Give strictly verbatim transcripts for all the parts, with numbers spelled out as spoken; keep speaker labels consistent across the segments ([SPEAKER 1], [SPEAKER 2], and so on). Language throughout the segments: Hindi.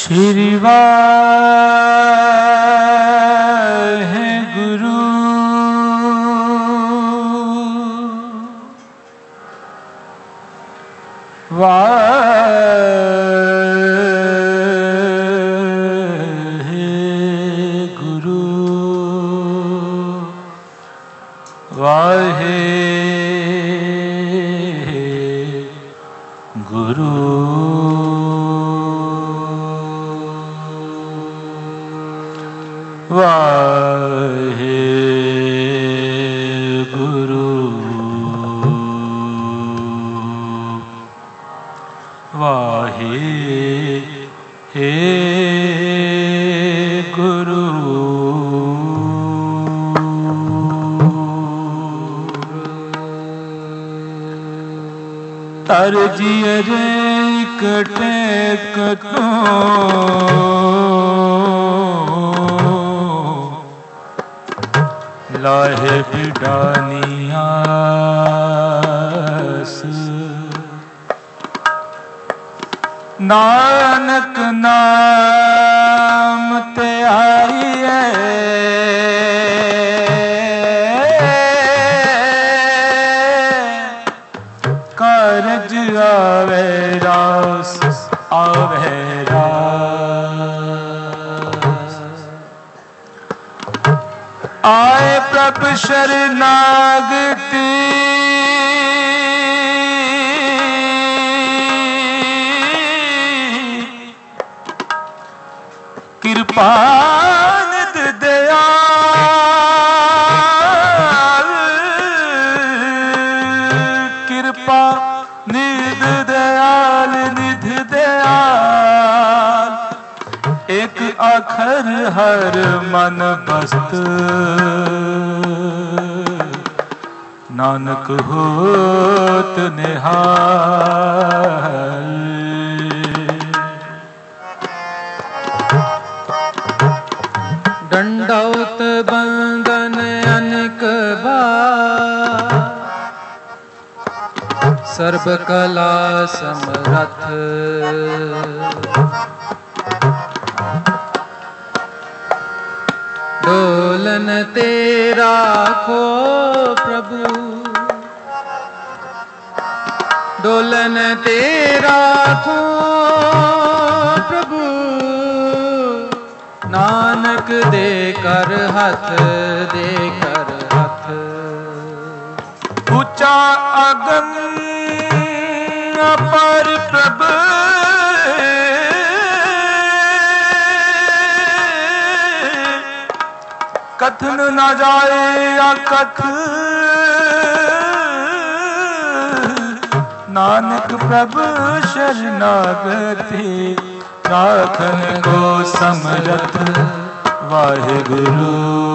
[SPEAKER 1] श्री वाहेगुरु वाहेगुरु वाहेगुरु वाहेगुरु वाहेगुरु तर जियरे कटे कतो लाहे बिडानियास नानक नाम ते आईए कारज आवे रास आवे रास आए प्रभु शरणागति कृपा निध दयाल कृपा निध दयाल निध दयाल एक अखर हर मन बस्त नानक होत निहाल
[SPEAKER 2] दंडौत बंदन अनेक बार सर्व कला समरथ डोलन तेरा को प्रभु डोलन तेरा को प्रभु नानक दे कर हथ दे कर हथ
[SPEAKER 1] ऊंचा अगम अपर प्रभु कथन न जाए या कथ नानक प्रभु शरणागति राखन को समरथ वाहेगुरु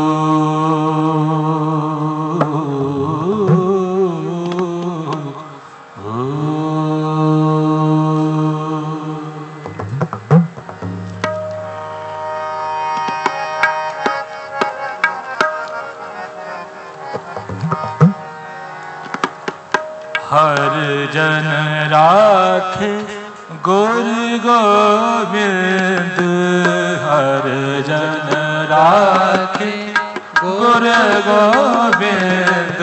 [SPEAKER 1] हर जन राखे गुर गोविंद हर जन राखे गुर गोविंद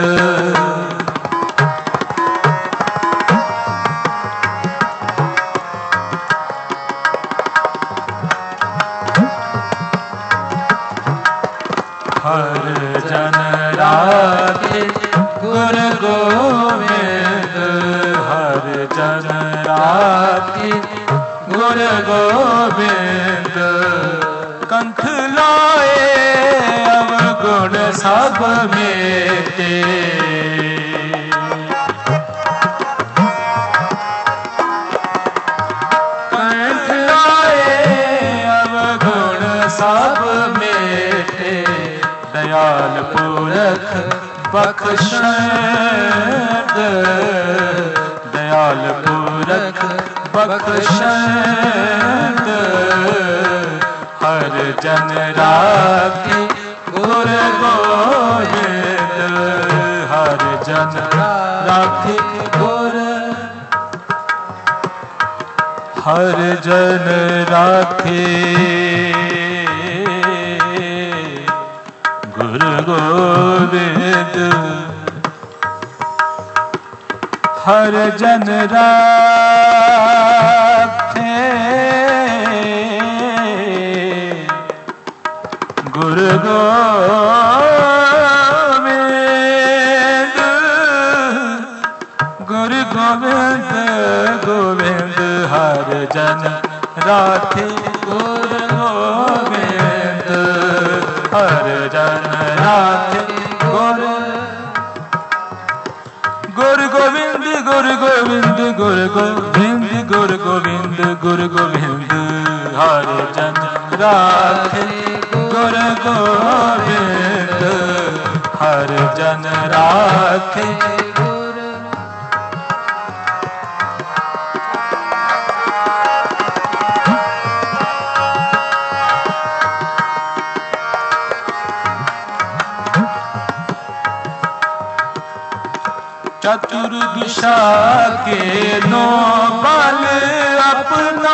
[SPEAKER 1] हर जन राखे गुर गोविंद हर जन राखे गुर गोविंद कंठ लाए अवगुण सब मेटे कंठ लाए अवगुण सब मेटे दयाल पुरख बख्शद दयाल पुरख बख्शद हर जन राखे गुर गोविंद हर जन राखे गुर हर जन राखे गुरु गोविंद हर जन राखे गुरु गोविंद गुरु गोविंद गोविंद हर जन राखे गुरु गोविंद हर जन राखे गुरु गुरु गोविंद गुरु गोविंद गुरु गोविंद गुरु गोविंद गुरु गोविंद हर जन राखे गुरु गोविंद हर जन राखे चतुर दिशा के नो बल अपना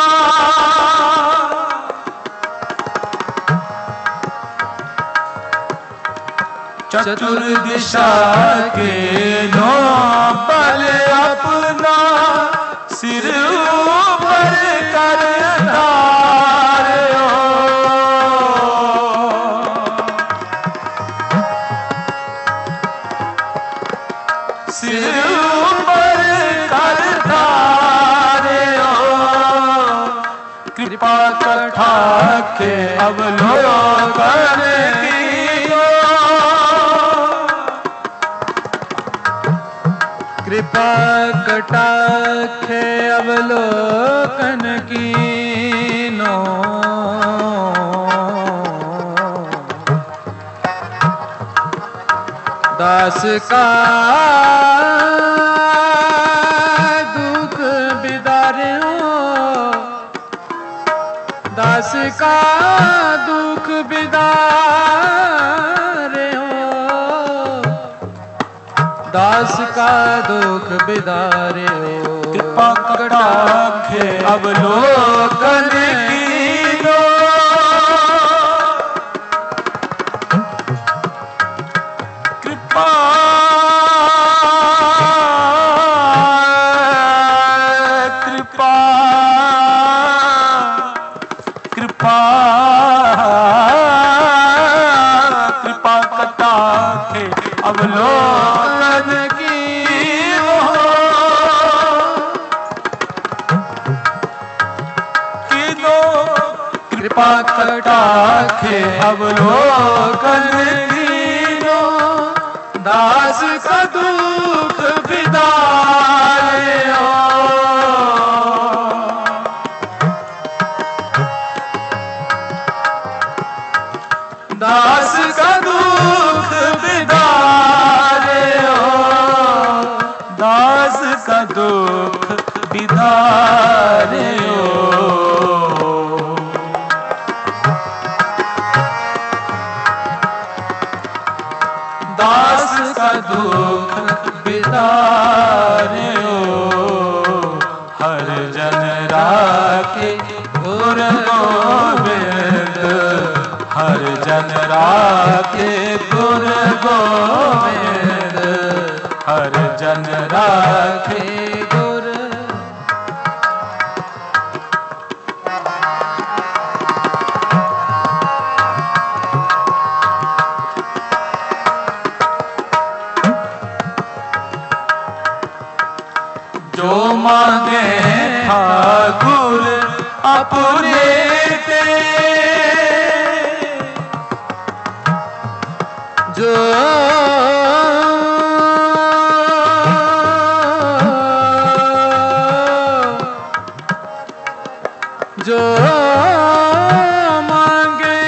[SPEAKER 1] चतुर दिशा के नो बल अपना सिर ऊपर कर धार्यो सिर ऊपर कर धार्यो कृपा कथा के अवलोकन कीयो
[SPEAKER 2] कृपा कटाखे अवलोकन कीनो दास का दुख बिदार्यो दास का दुख बिदार्यो दास का दुख बिदार्यो
[SPEAKER 1] कृपा कटाखे अवलोकन कीनो कृपा कृपा कृपा कृपा कटाखे अवलोकन कीनो कीनो कृपा कटाखे अवलोकन कीनो दास का दुख बिदार्यो दास का दुख बिदार्यो दास का दुख बिदार्यो दास का दुख बिदार्यो हर जन राखे गुरु गोविंद हर जन राखे गुरु गोविंद हर जन राखे गुरु जो मांगे ठाकुर अपने ते
[SPEAKER 2] जो जो मांगे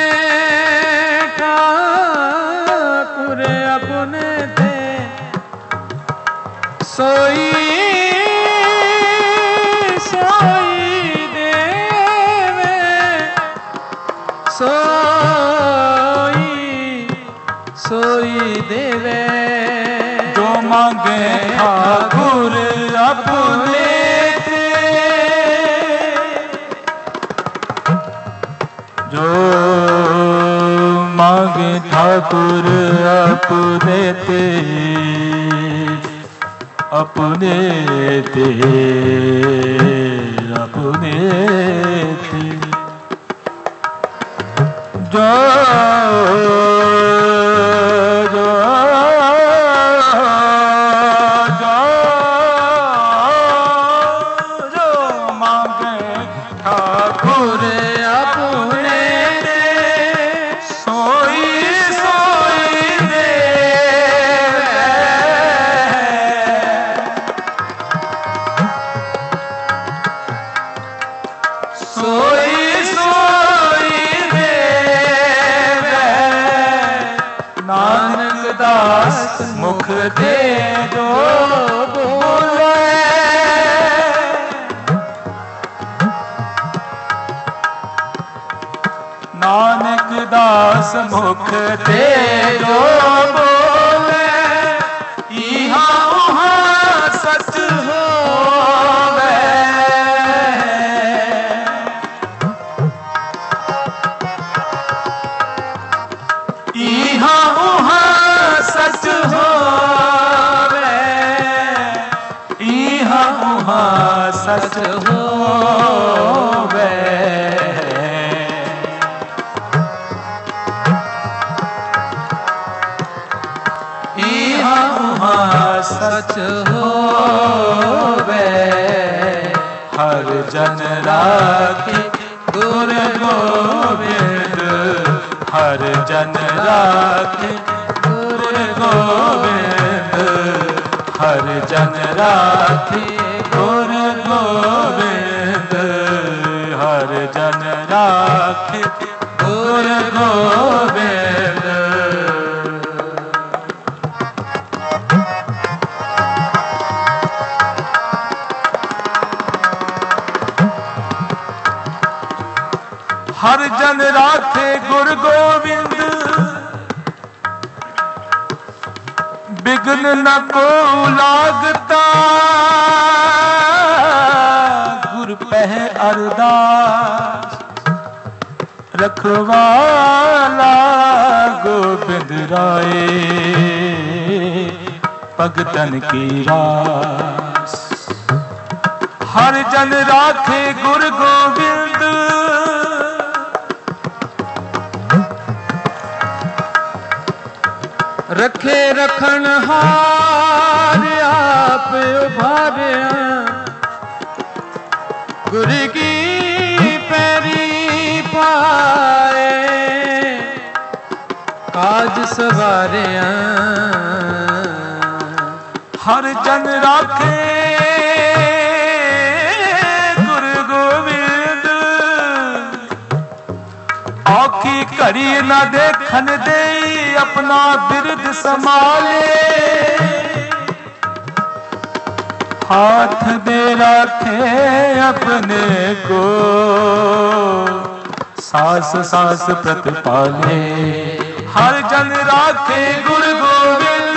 [SPEAKER 2] ठाकुर अपने ते सोई सोई देवे सोई सोई देवे
[SPEAKER 1] जो मांगे ठाकुर अपने ते जो मांगे ठाकुर अपने ते अपने ते अपने ते जो जो जो जो मांगे ठाकुर अपने ते सोई सोई दे सोई सोई दे नानक दास मुख दे जो बोले नानक दास मुख दे जो बोले इहा उहा सच होवे इहा उहा सच होवे इहा उहा सच होवे इहा उहा सच होवे हर जन राखे गुर गोविंद हर जन राखे गुर गोविंद हर जन राखे गुर गोविंद हर जन राखे गुर गोविंद हर जन राखे गुर गोविंद बिघ्न न को लागता गुर पह अरदास रखवाला गोविंद राय भगतन की रास हर जन राखे गुर गोविंद
[SPEAKER 2] रखे रखन हार आप उभारिया गुर की पैरी पाए काज सवारिया
[SPEAKER 1] हर जन राखे गुरु गोविंद औखी घड़ी न देखन दे अपना बिरद संभाले हाथ दे रखे अपने को सास सास प्रतिपाले हर जन राखे गुरु गोविंद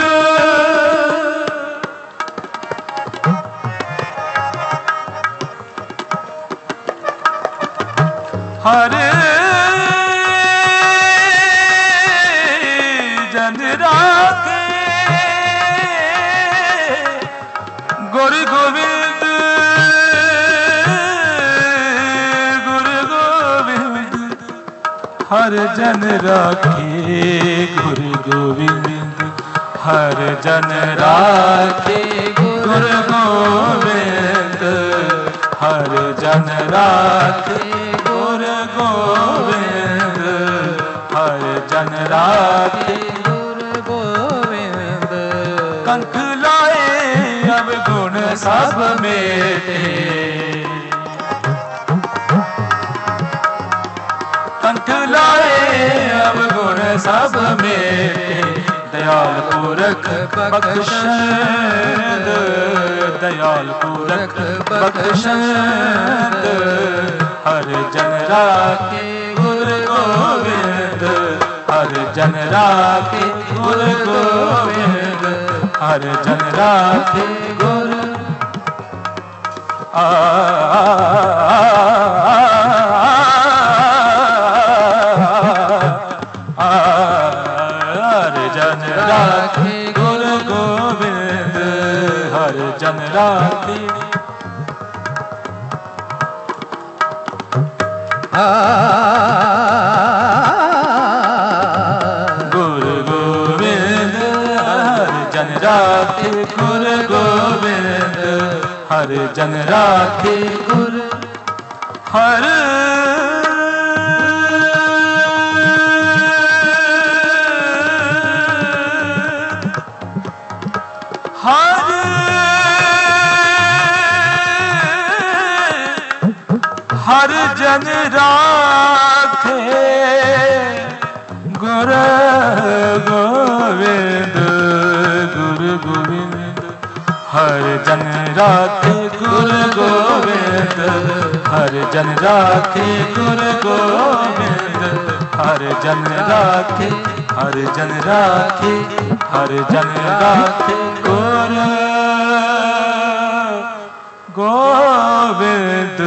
[SPEAKER 1] हर जन राखे गुरु गोविंद गुरु गोविंद हर जन राखे गुरु गोविंद हर जन राखे गुरु गोविंद हर जन राखे गुरु गोविंद हर जन राखे
[SPEAKER 2] गुरु गोविंद
[SPEAKER 1] कंठ लाए अब गुण सब मेटे कंठ लाए अब गुण सब मेटे दयाल पुरख बख्शद दयाल पुरख बख्शद हर जन राखे गुरु गोविंद हर जन राखे गुरु गोविंद हर जन राखे गुरु आ गुरु गोविंद हर जन राखे गुरु गोविंद हर जन राखे गुरु हर हर हर जन राखे गुरु गोविंद गुरु गोविंद हर जन राखे गुरु गोविंद हर जन राखे गुरु गोविंद हर जन राखे हर जन राखे हर जन राखे गुरु गोविंद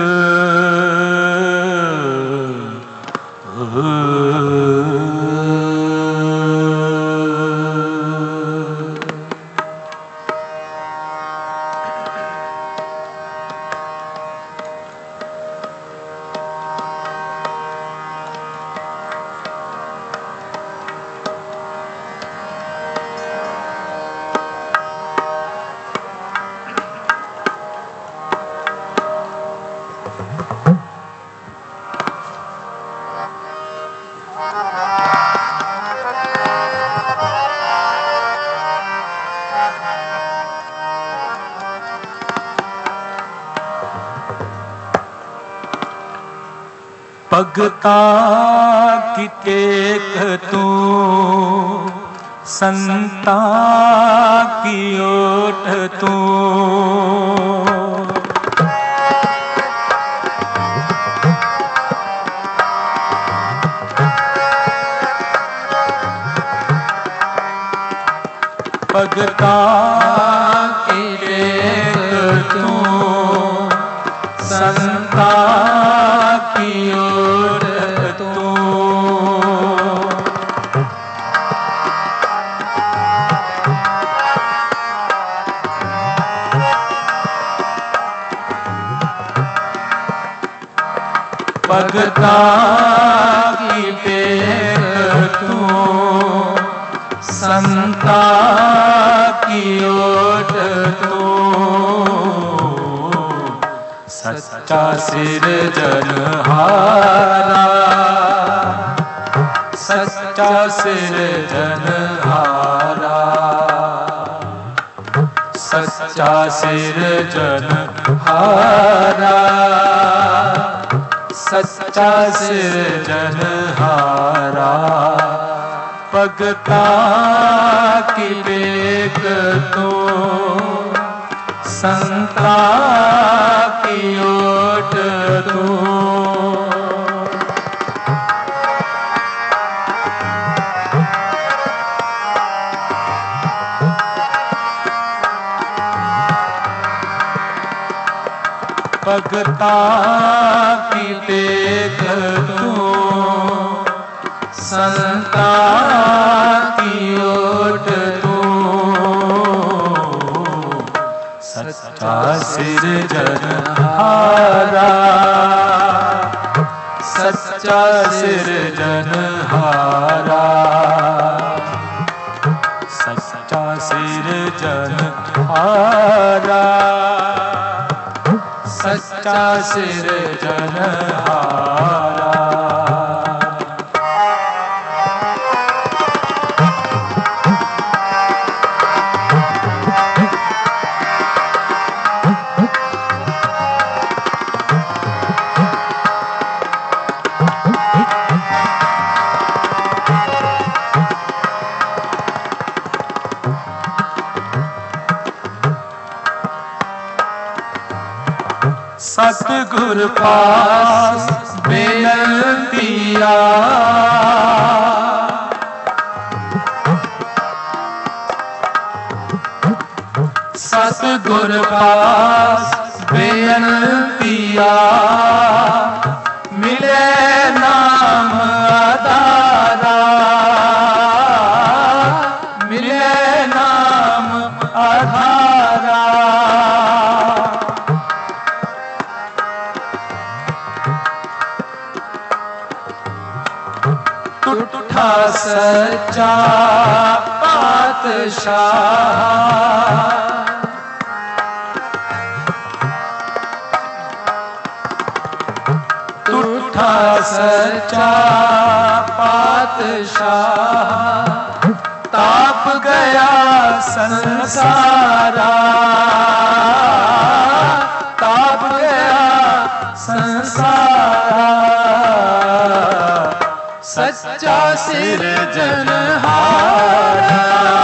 [SPEAKER 1] भगता की टेक तू संता की ओट तू भगता की टेक तू संता की ओट तू भगता की टेक तू संता की ओट तू सच्चा सिरजनहारा सच्चा सिरजनहारा सच्चा सिरजनहारा सच्चा सिरजनहारा भगता की टेक तू संता की ओट तू भगता की टेक तू संता की ओट तू सच्चा सिरजनहारा सच्चा सिरजनहारा सच्चा सिरजनहारा सच्चा सिरजनहारा सतगुर पास बेनतिया सतगुर पास बेनतिया मिले नाम आधारा मिले नाम आधारा झूठा सच्चा पातशाह। झूठा सच्चा पातशाह ताप गया संसारा, ताप गया संसारा। सच्चा सिरजनहारा,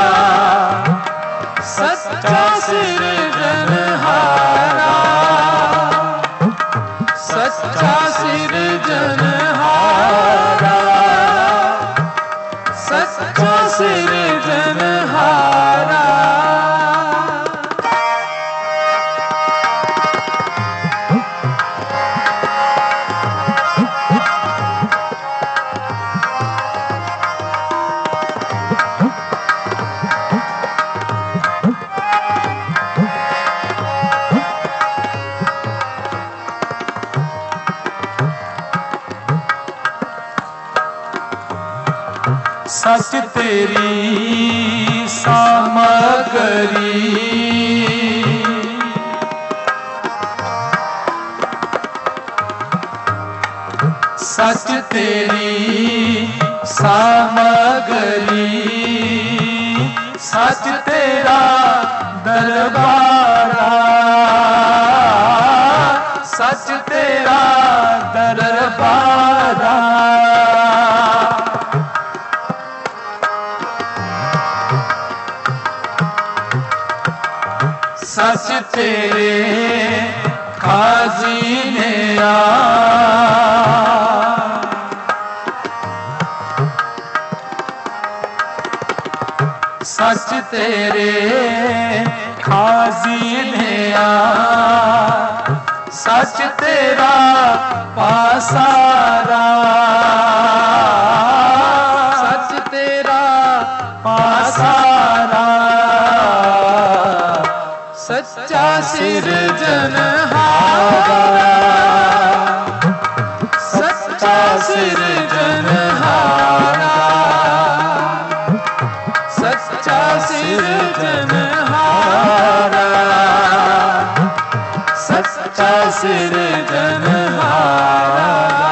[SPEAKER 1] सच्चा सिरजनहारा, सच्चा सिरजनहारा, सच्चा सिरजनहारा। सच तेरी सामग्री, सच तेरी सामग्री, सच तेरा दरबारा, सच तेरा दरबारा। सच तेरे खाज़ीने आ, सच तेरे खाज़ीने आ, सच तेरा पासारा, सच तेरा पासारा। सच्चा सिरजनहारा, सच्चा सिरजनहारा, सच्चा सिरजनहारा, सच्चा सिरजनहारा।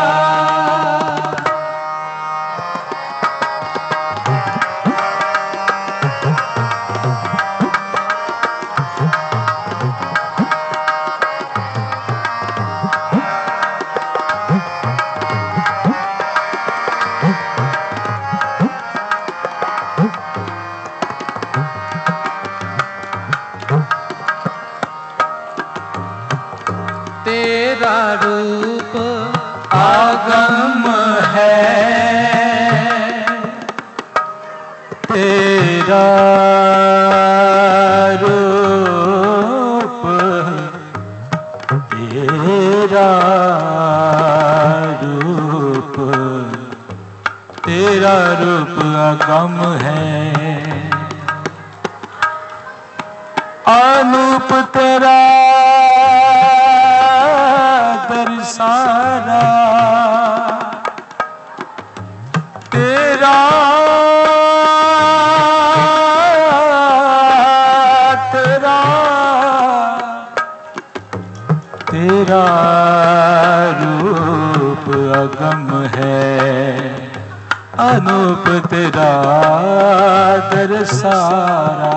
[SPEAKER 1] तेरा रूप आगम है, तेरा रूप, तेरा रूप, तेरा रूप आगम है। अनूप तेरा सारा, तेरा तेरा तेरा रूप अगम है। अनूप तेरा दरसारा,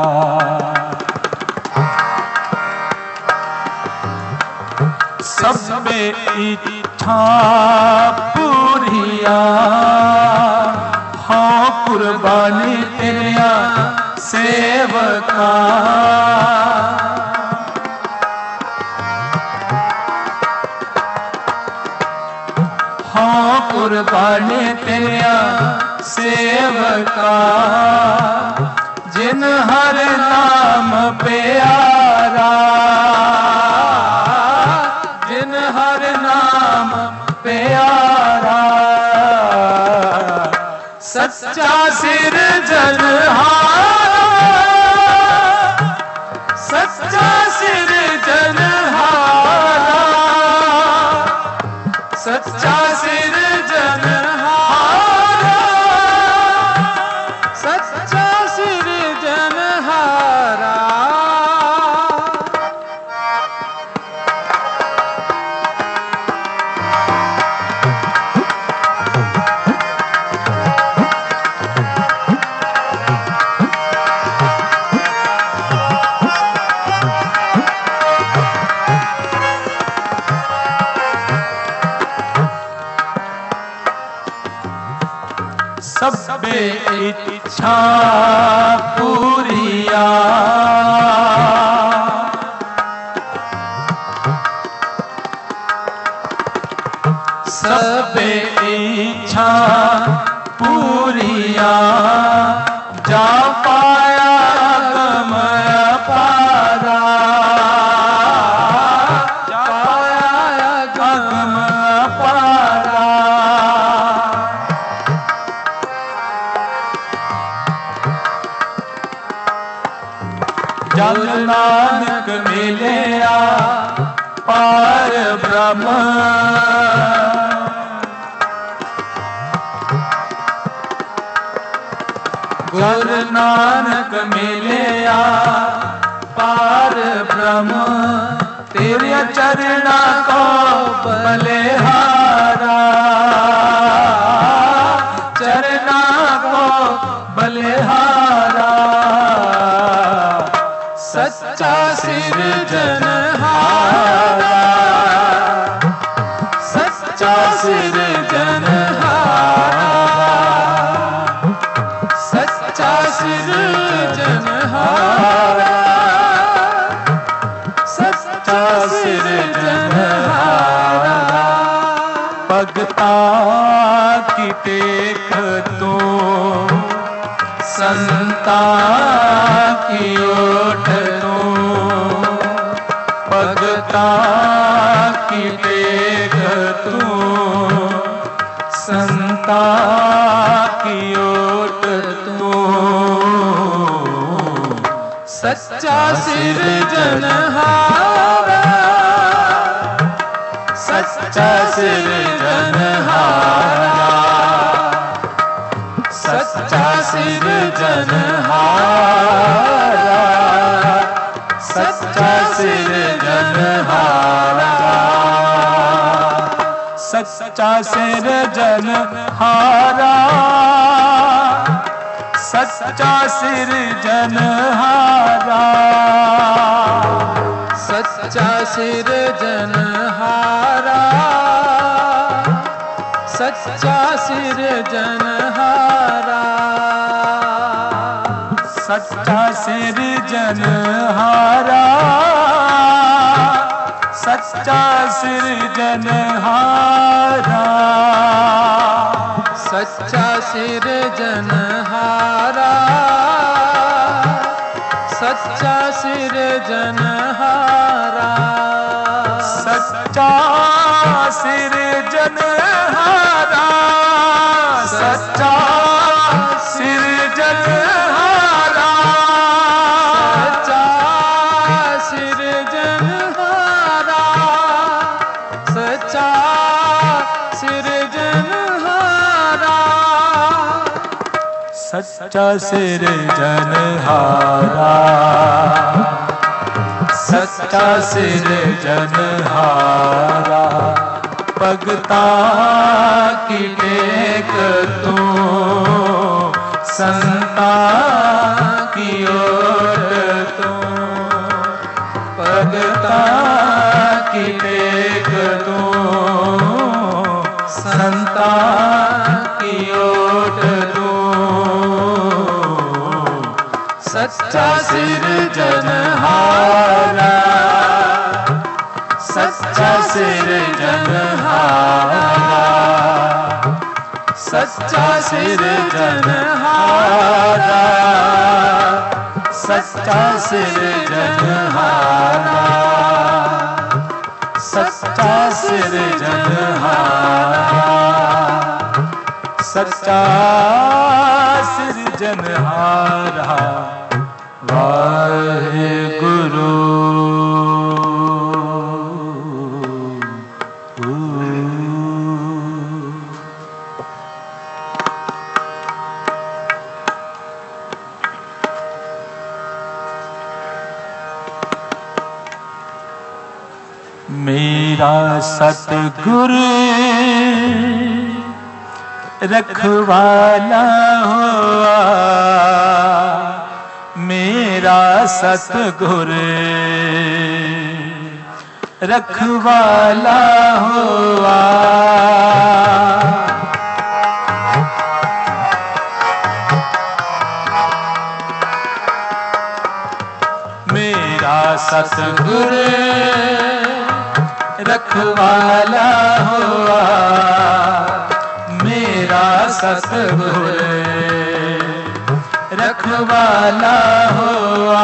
[SPEAKER 1] सब में इच्छा पूरिया, हाँ कुर्बानी तेरिया सेवका। हाँ कुर्बानी तेरिया सेवका, जिन हर नाम प्यारा, जिन हर नाम प्यारा। सच्चा सिरजनहारा, सच्चा सिरजनहारा, सच्चा सिरजनहारा, सबे इच्छा पूरिया। सबे इच्छा पूरिया जा पाया गम पारा। जा पाया गम पारा। जल नानक मिलिया पार ब्रह्म। गुरु नानक मिलिया पार ब्रह्म। तेरे चरणा को बलिहारा। चरणा को बलिहारा। सच्चा सिरजनहारा। सच्चा सिरजनहारा। सच्चा सिरजनहारा। सच्चा सिरजनहारा। भगता की टेक तो संता की ओट तो। भगता की टेक तो संता की ओट तो। सच्चा सिरजनहारा। सच्चा सिरजनहारा। सच्चा सिरजनहारा। सच्चा सिरजनहारा। सच्चा सिरजनहारा। सच्चा सिरजनहारा।
[SPEAKER 2] सच्चा सिरजनहारा। सच्चा सिरजनहारा।
[SPEAKER 1] सच्चा सिरजनहारा। सच्चा सिरजनहारा।
[SPEAKER 2] सच्चा सिरजनहारा। सच्चा सिरजनहारा।
[SPEAKER 1] सच्चा सिरजनहारा। सच्चा सिरजनहारा।
[SPEAKER 2] सच्चा सिरजनहारा। सच्चा सिरजनहारा।
[SPEAKER 1] सच्चा सिरजनहारा। भगता की टेक तो संता की ओट तो। भगता की टेक तो संता की ओट तो। सच्चा सिरजनहारा। सच्चा सिरजनहारा। सच्चा सिरजनहारा। सच्चा सिरजनहारा। सच्चा सिरजनहारा। सच्चा सिरजनहारा। वाहेगुरु। मेरा सतगुरु रखवाला हुआ। मेरा सतगुरु रखवाला हुआ। सतगुर रखवाला हुआ, मेरा सतगुर रखवाला हुआ।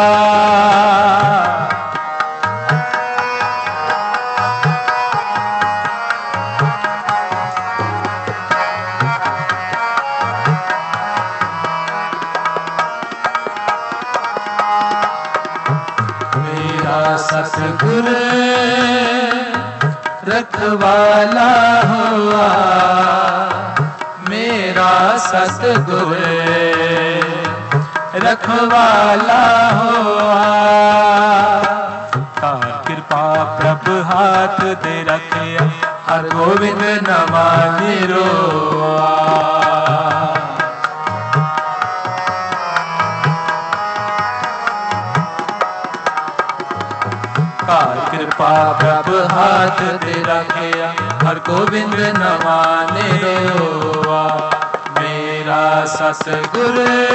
[SPEAKER 1] सतगुर रखवाला हुआ, मेरा सतगुर रखवाला हुआ। तार कृपा प्रभु हाथ दे रखिया, हर गोविंद नमा निरोआ। कृपा प्रभु हाथ दे रखिया, हर गोविंद नमा निरोआ। मेरा सतगुर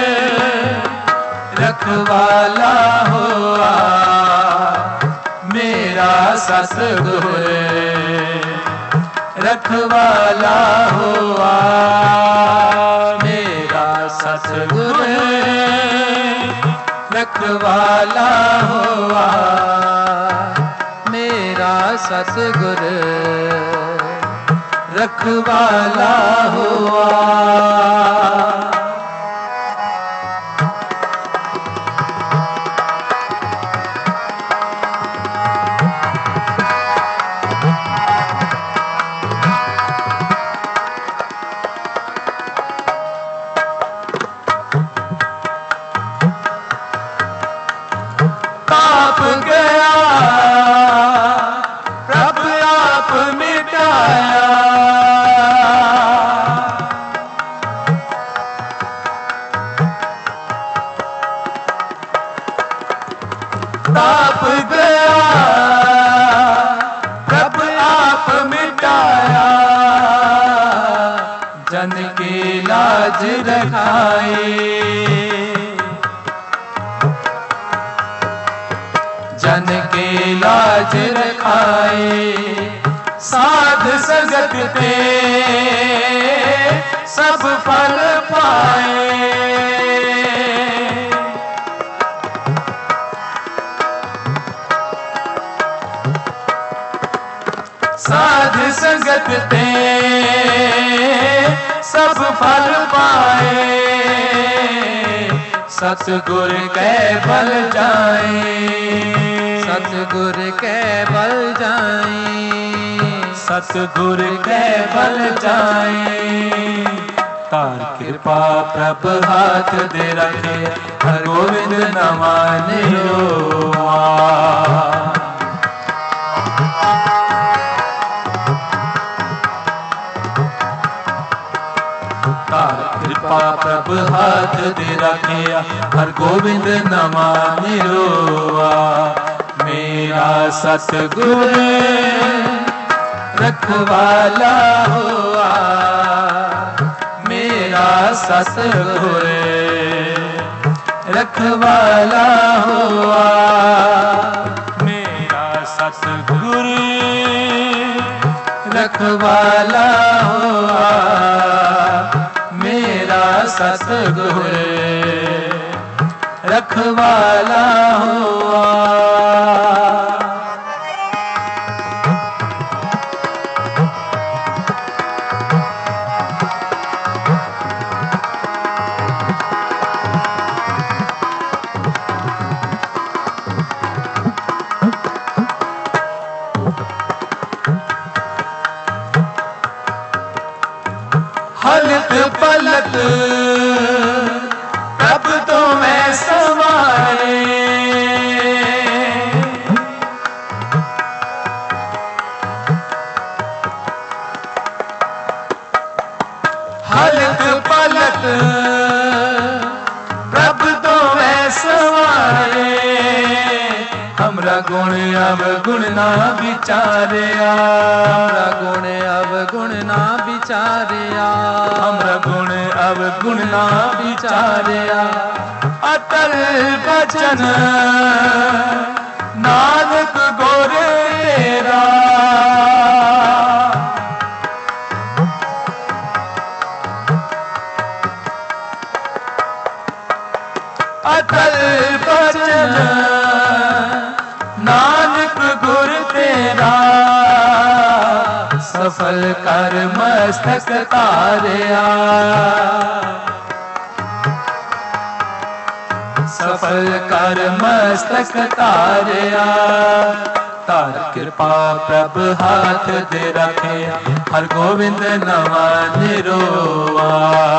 [SPEAKER 1] रखवाला हुआ, मेरा सतगुर रखवाला हुआ। मेरा सतगुर रखवाला हुआ, मेरा सतगुर रखवाला हुआ। ताप गया प्रभु आप मिटाया, ताप गया प्रभु आप मिटाया। जन की लाज रखाई, जन के लाज रखाए। साध संगत पे सब फल पाए, साध संगत पे सब फल पाए। सतगुर कै बल जाए,
[SPEAKER 2] सतगुर कै बल जाए,
[SPEAKER 1] सतगुर कै बल जाए। तार कृपा प्रभु हाथ दे रखे, हर गोविंद नमा निरोआ। तार कृपा प्रभु हाथ दे रखे, हर गोविंद नमा निरोआ। मेरा सतगुर रखवाला हुआ, मेरा सतगुर रखवाला हुआ। मेरा सतगुर रखवाला हुआ, मेरा सतगुर रखवाला हुआ। हलत पलत प्रभु तो मैं समाए, हलत पलत प्रभु तो मैं समाए। हमरा गुण अवगुण ना विचारिया,
[SPEAKER 2] हमरा गुण अवगुण ना विचारिया,
[SPEAKER 1] हमरा गुण अवगुण ना विचारिया। अतल बचन नानक गुर तेरा। अटल बचन नानक गुर तेरा, सफल कर मस्तक तारिया। सफल कर मस्तक तारिया। तार कृपा प्रभ हाथ दे रखे, हर गोविंद नवा निरोवा।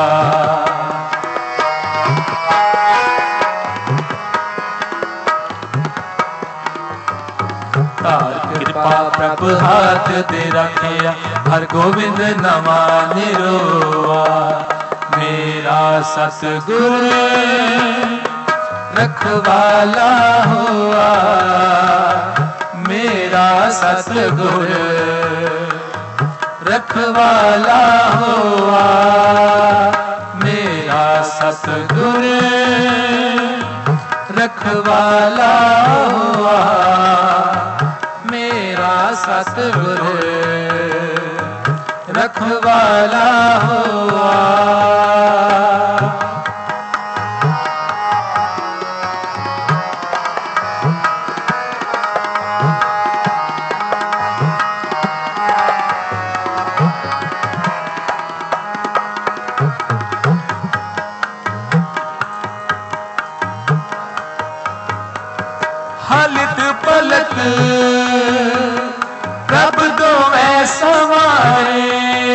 [SPEAKER 1] तार कृपा प्रभ हाथ दे रखे, हर गोविंद नवा निरोवा। मेरा सतगुर रखवाला हुआ, मेरा सतगुर रखवाला हुआ। मेरा सतगुर रखवाला हुआ, मेरा सतगुर रखवाला हुआ। हलित पलक प्रभ दोवें सवारे।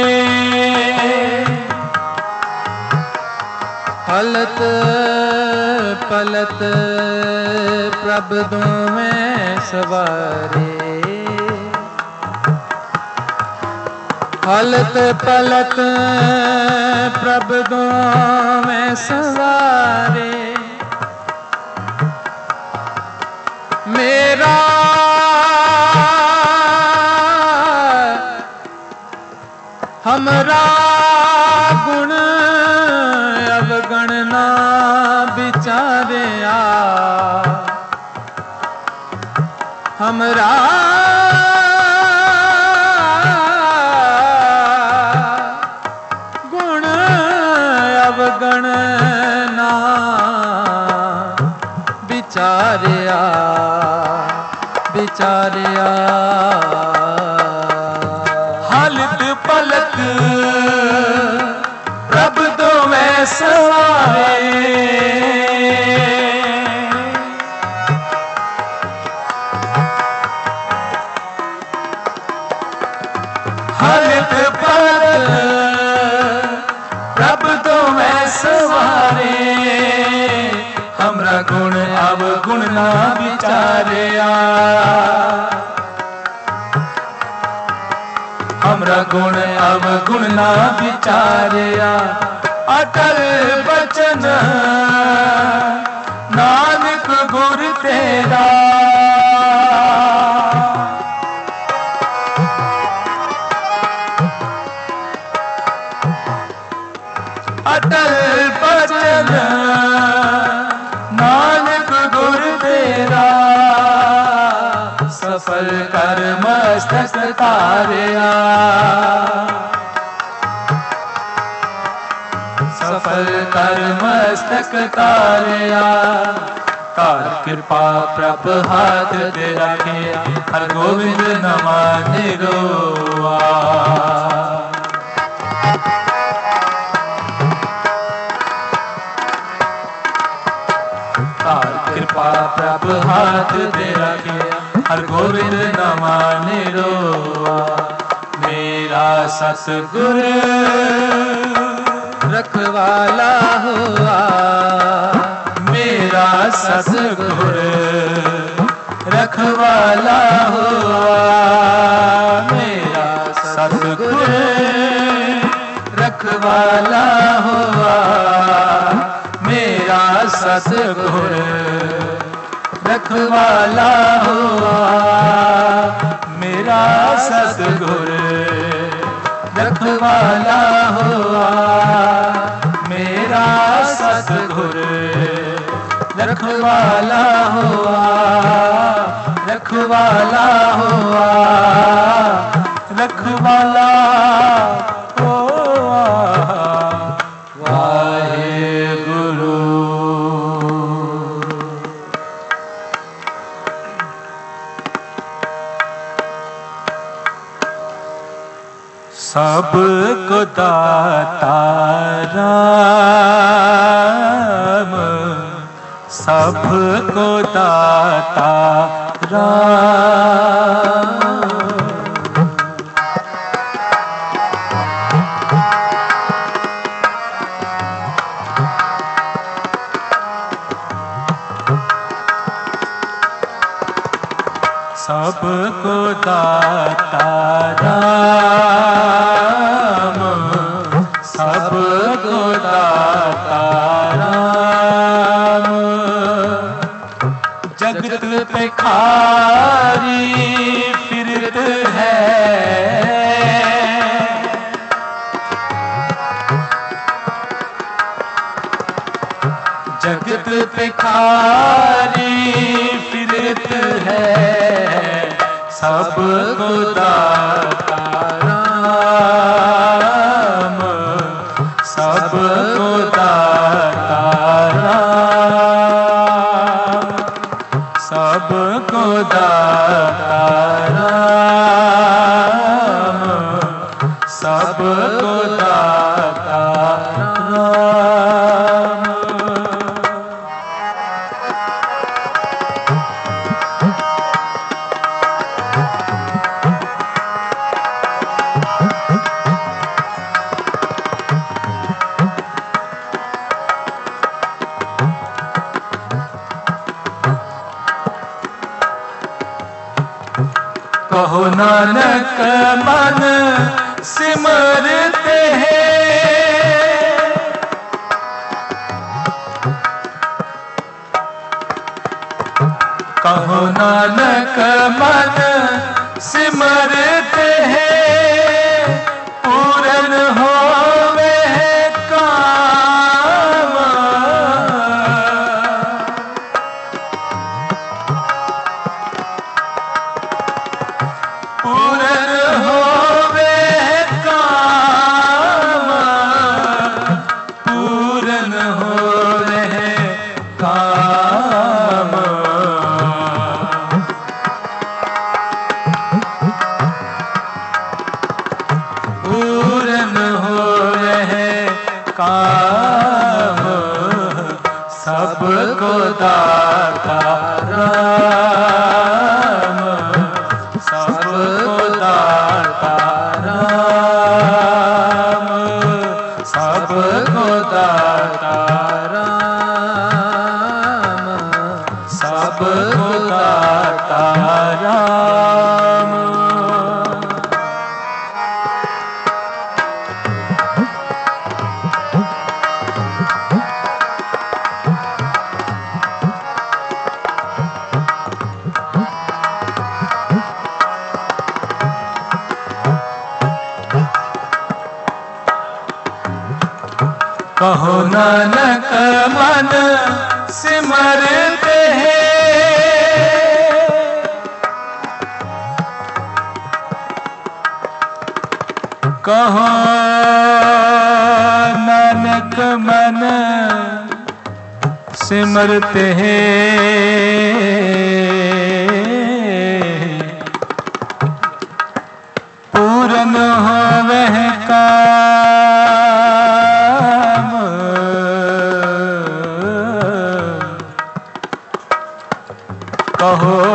[SPEAKER 2] हलत पलत प्रभ दोवें सवारे। हलत पलत प्रभ दोवें सवारे। मेरा हमरा गुण अवगण ना विचारिया। हमरा गुण अवगण ना विचारिया विचारिया।
[SPEAKER 1] हलित पलक प्रभ दोवें सवारे। हलित पलक प्रभ दोवें सवारे। हमरा गुण अवगुण ना विचारिया। हमरा गुण अवगुण ना विचारिया। अटल बचन नानक गुर तेरा। अटल बचन नानक गुर तेरा, सफल कर मस्तक तारिया। सफल कर मस्तक तारिया। तार कृपा प्रभ हाथ दे रखे, हर गोविंद नवा निरोवा। तार कृपा प्रभ हाथ दे रखे, हर गोविंद नवा निरोवा। मेरा सतगुर
[SPEAKER 2] रखवाला हुआ,
[SPEAKER 1] मेरा सतगुर रखवाला हुआ। मेरा सतगुर रखवाला हुआ। मेरा सतगुर रखवाला हुआ। मेरा सतगुर रखवाला हुआ। मेरा सतगुर रखवाला हुआ। रखवाला हुआ, रखवाला हुआ वाहेगुरु। सबको दाता राम, सबको दाता राम। सबको दाता राम, सबको दाता राम। जगत पे खारी फिरत है, जगत पे खारी फिरत है, सबको दाता राम, सबको दाता राम, सबको दाता राम, सबको दाता राम। कहो नानक मन सिमरते हैं, कहो नानक मन सिमरते हैं, पूरन होवे काम, पूरन होवे काम, पूरन होवे काम। पूरन होवे काम, सबको दाता राम, सबको दाता राम, सबको दाता राम, सबको दाता राम। कहो नानक मन सिमरते हैं, कहो नानक मन सिमरते हैं, पूरन होवे काम, कहो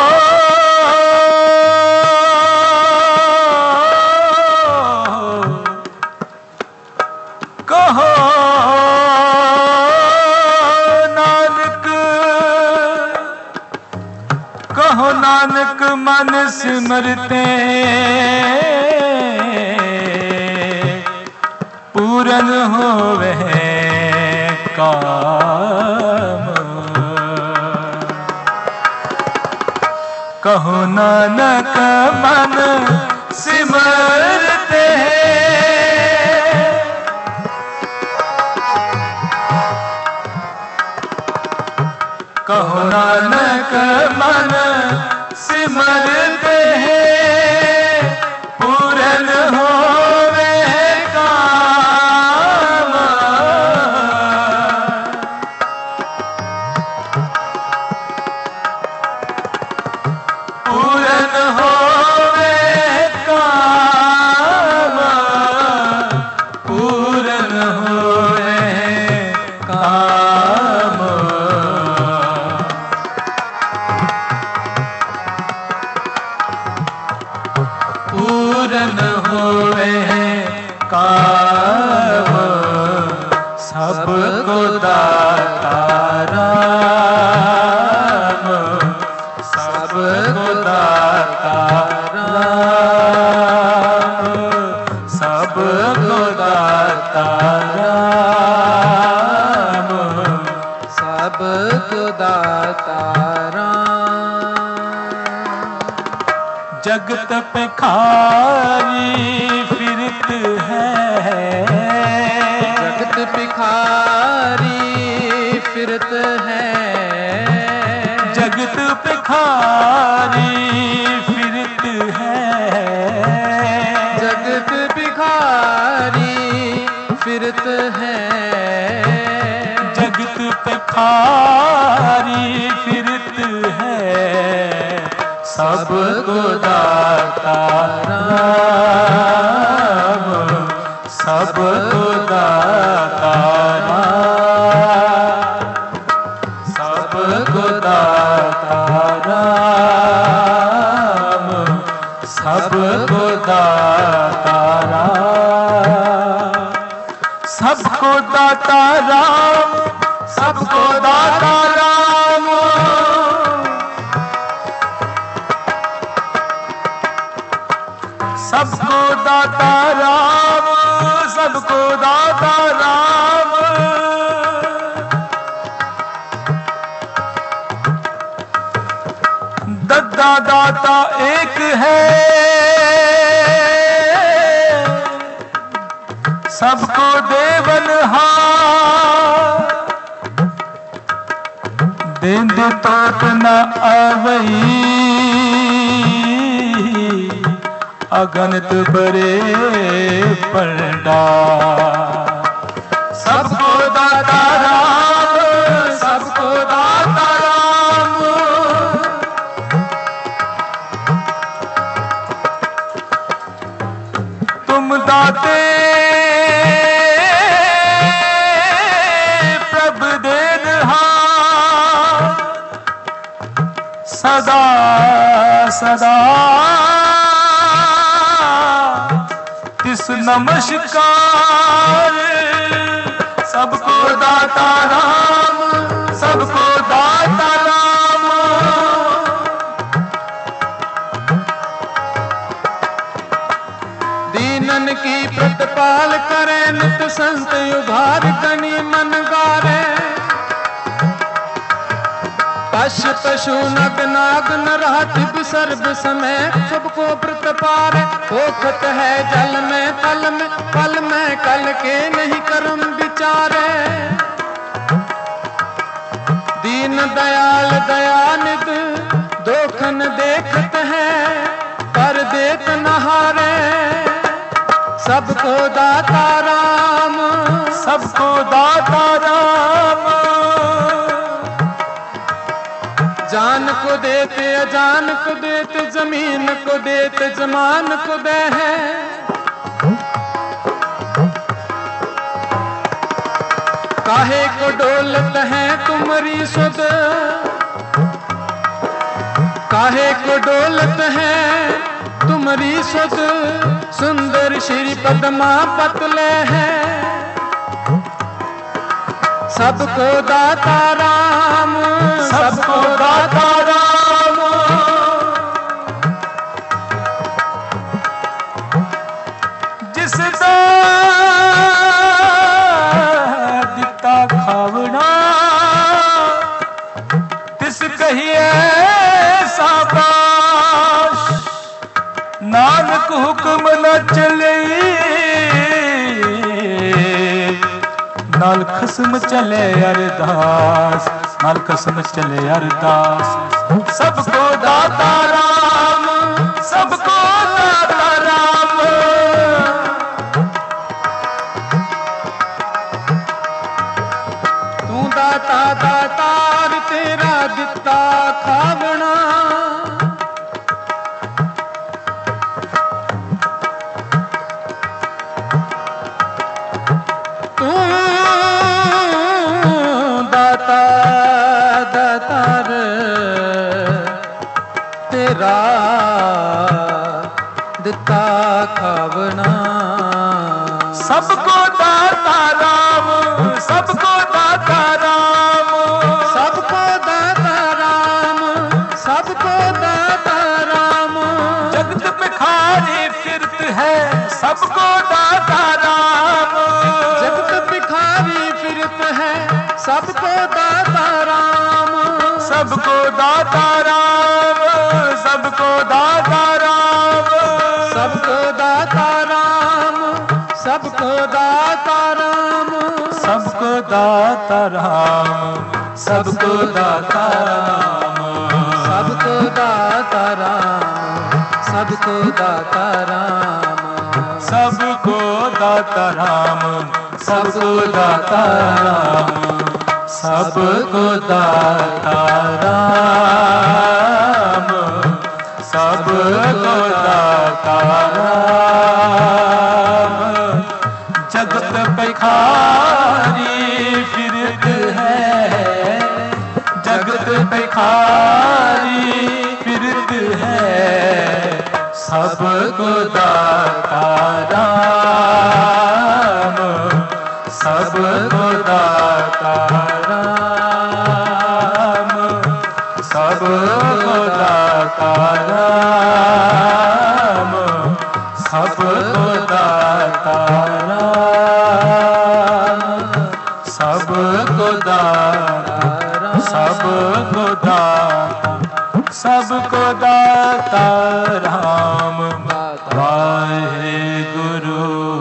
[SPEAKER 1] कहो नानक, कहो नानक मन सिमरते पूरन होवे काम। कहो नानक मन सिमरते कहो नानक मन सिमरते हैं पूरन होवे काम। पूरन होवे काम, पूरन होवे काम। पूरन होवे काम, सबको दाता राम, सबको दाता राम, सबको दाता राम,
[SPEAKER 2] सबको दाता राम।
[SPEAKER 1] जगत पे खारी फिरत है,
[SPEAKER 2] जगत भिखारी फिरत है,
[SPEAKER 1] जगत पे खारी फिरत है,
[SPEAKER 2] जगत भिखारी फिरत है,
[SPEAKER 1] जगत पे खारी फिरत है, सबको दाता राम, सबको दाता राम, सबको दाता राम, सबको दाता राम, सबको दाता राम, सबको दाता राम, सबको दाता राम, सबको दाता राम। दद्दा दाता एक है, सबको देवनहार। देंद तोत न आवई, अगणित बरे पंडा। सबको दाता राम, सबको दाता राम, तुम दाते प्रभु देनहार, सदा सदा तिस नमस्कार। सबको दाता राम, सबको दाता राम,
[SPEAKER 2] दीनन की प्रतिपाल करे, नित संत उभार कनी मन गारे। पशु पशु नग नाग नरात सर्व समय, सबको प्रतिपार होखत है जल में तल में, फल में कल के नहीं कर्म विचारे। दीन दयाल दयानिध दोखन देखत है, पर देत नहारे। सबको दाता राम,
[SPEAKER 1] सबको दाता राम,
[SPEAKER 2] जान को देते अजान को देते, जमीन को देते जमान को दे है। काहे को डोलत है तुम्हारी सुध, काहे को डोलत है तुम्हारी सुध। सुंदर श्री पद्मा पतले है, सबको दाता राम,
[SPEAKER 1] सबको दाता राम, जिस दिता खावना, तिस कहिए शाबाश। नानक हुक्म न चले, नाल खसम चले अरदास। नानक सुन चले अरदास। सबको दाता राम, सबको दाता राम,
[SPEAKER 2] तू दाता दातार तेरा दिता खावना। तू दाता दातार तेरा दिता खावना।
[SPEAKER 1] सबको दाता राम, सबको दाता राम,
[SPEAKER 2] सबको दाता राम, सबको दाता राम।
[SPEAKER 1] जगत में खारी फिरत है सबको दाता राम,
[SPEAKER 2] जगत भिखारी फिरत है सबको दाता राम।
[SPEAKER 1] सबको दाता राम, सबको दाता राम,
[SPEAKER 2] सबको दाता राम, सबको दाता राम।
[SPEAKER 1] सबको दाता राम, सबको दाता राम,
[SPEAKER 2] सबको दाता राम, सबको दाता राम।
[SPEAKER 1] सबको दाता राम, सबको दाता राम, सबको दाता राम, सबको दाता राम। जगत भिखारी फिरत है, जगत भिखारी फिरत है, सबको दाता राम, सबको दाता राम, सबको दाता राम, सबको दाता राम, सबको दाता, सबको दाता, सबको दाता राम वाहेगुरु।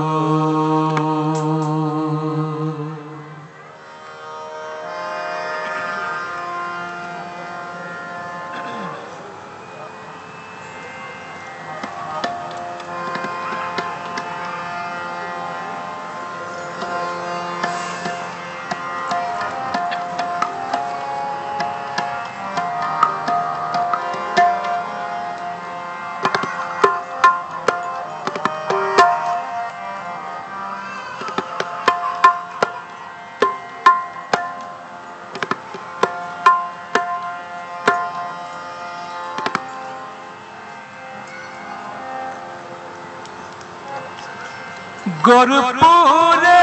[SPEAKER 1] गुरपुरे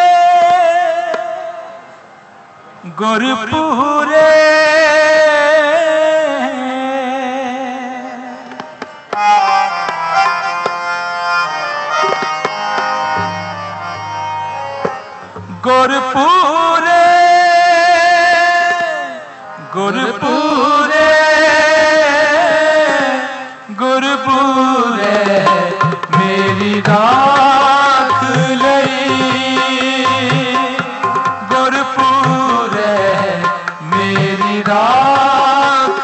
[SPEAKER 1] गुरपुरे गुरपुरे गुरपुरे गुरपुरे मेरी राख गुरपुरे मेरी राख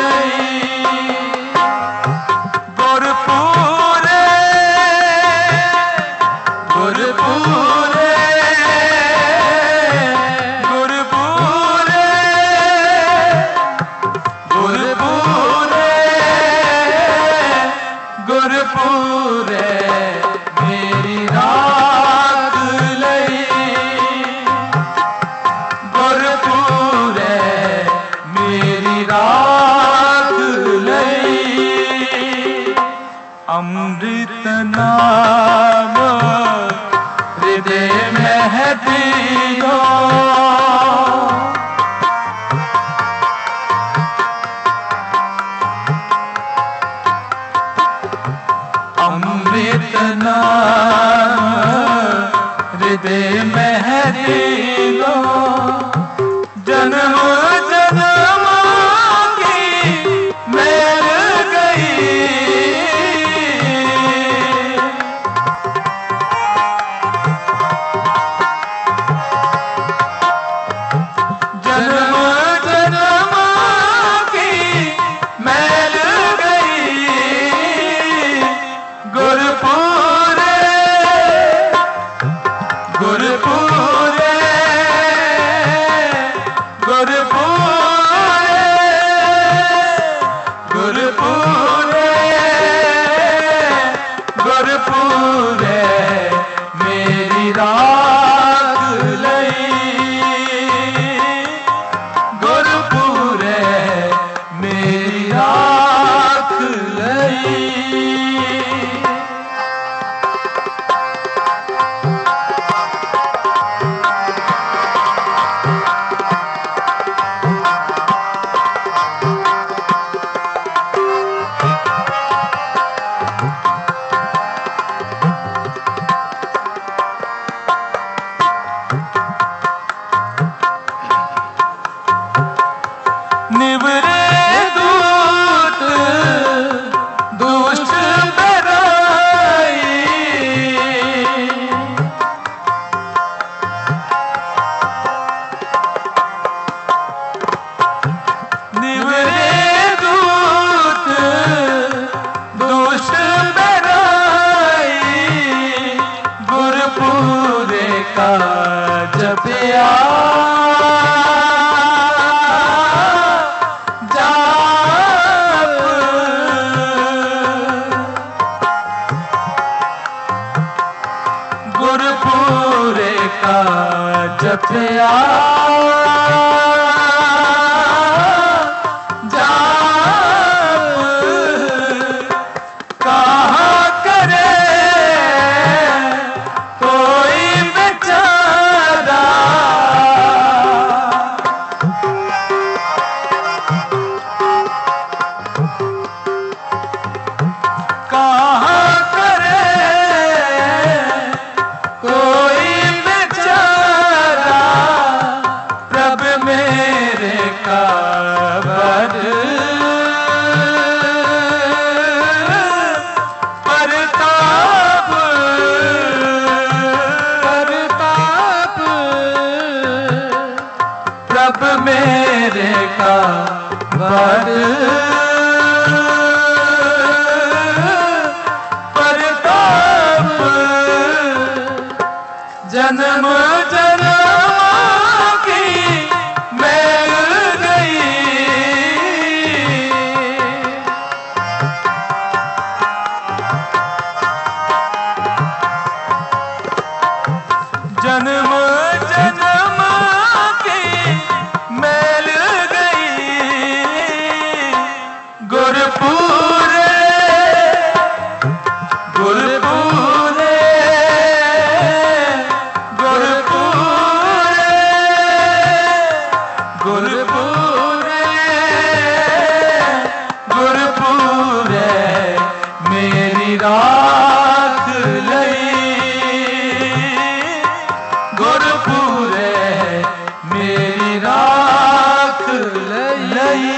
[SPEAKER 1] गुरपुरे गुरपुरे गुरपुरे गुरपुरे गुरपुरे मेरी राख गुरपुरे मेरी राख अमृत नाम हृदय में दियो अमृत नाम हृदय में दियो जन्म जन्म की मेल गई जन्म गुरपुरे गुरपुरे गुरपुरे गुरपुरे मेरी राख लई गुरपुरे मेरी राख लई। निवरे दूत दुष्ट बराई निवरे दूत दुष्ट बराई गुरपुरे का जपिया गुरपुरे का जपिया जाप कहाँ करे कोई बेचारा कहाँ करे कोई बेचारा प्रभ मेरे काबर परताप परताप प्रभ मेरे काबर परताप जन्म जन्म की मैल गई जन्म जन्म की मैल गई गुरपुरे गुरपुरे गुरपुरे गुरपुरे गुरपुरे मेरी राख लई गुरपुरे मेरी राख लई।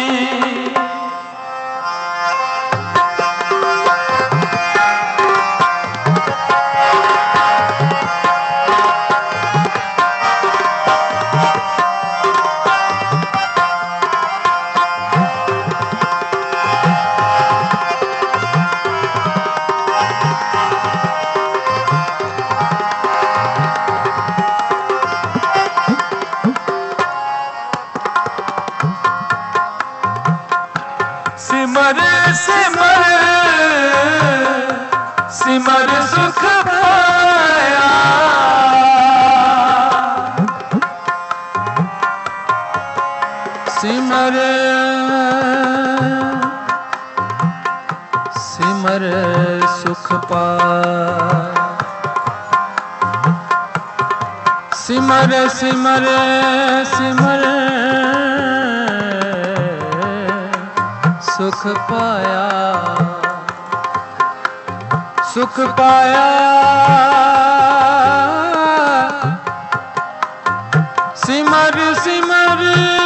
[SPEAKER 1] सिमर सिमर सिमर सुख पाया सिमर सिमर सुख पाया सिमर सिमर सिमर सुख पाया सुख पाया सिमर सिमर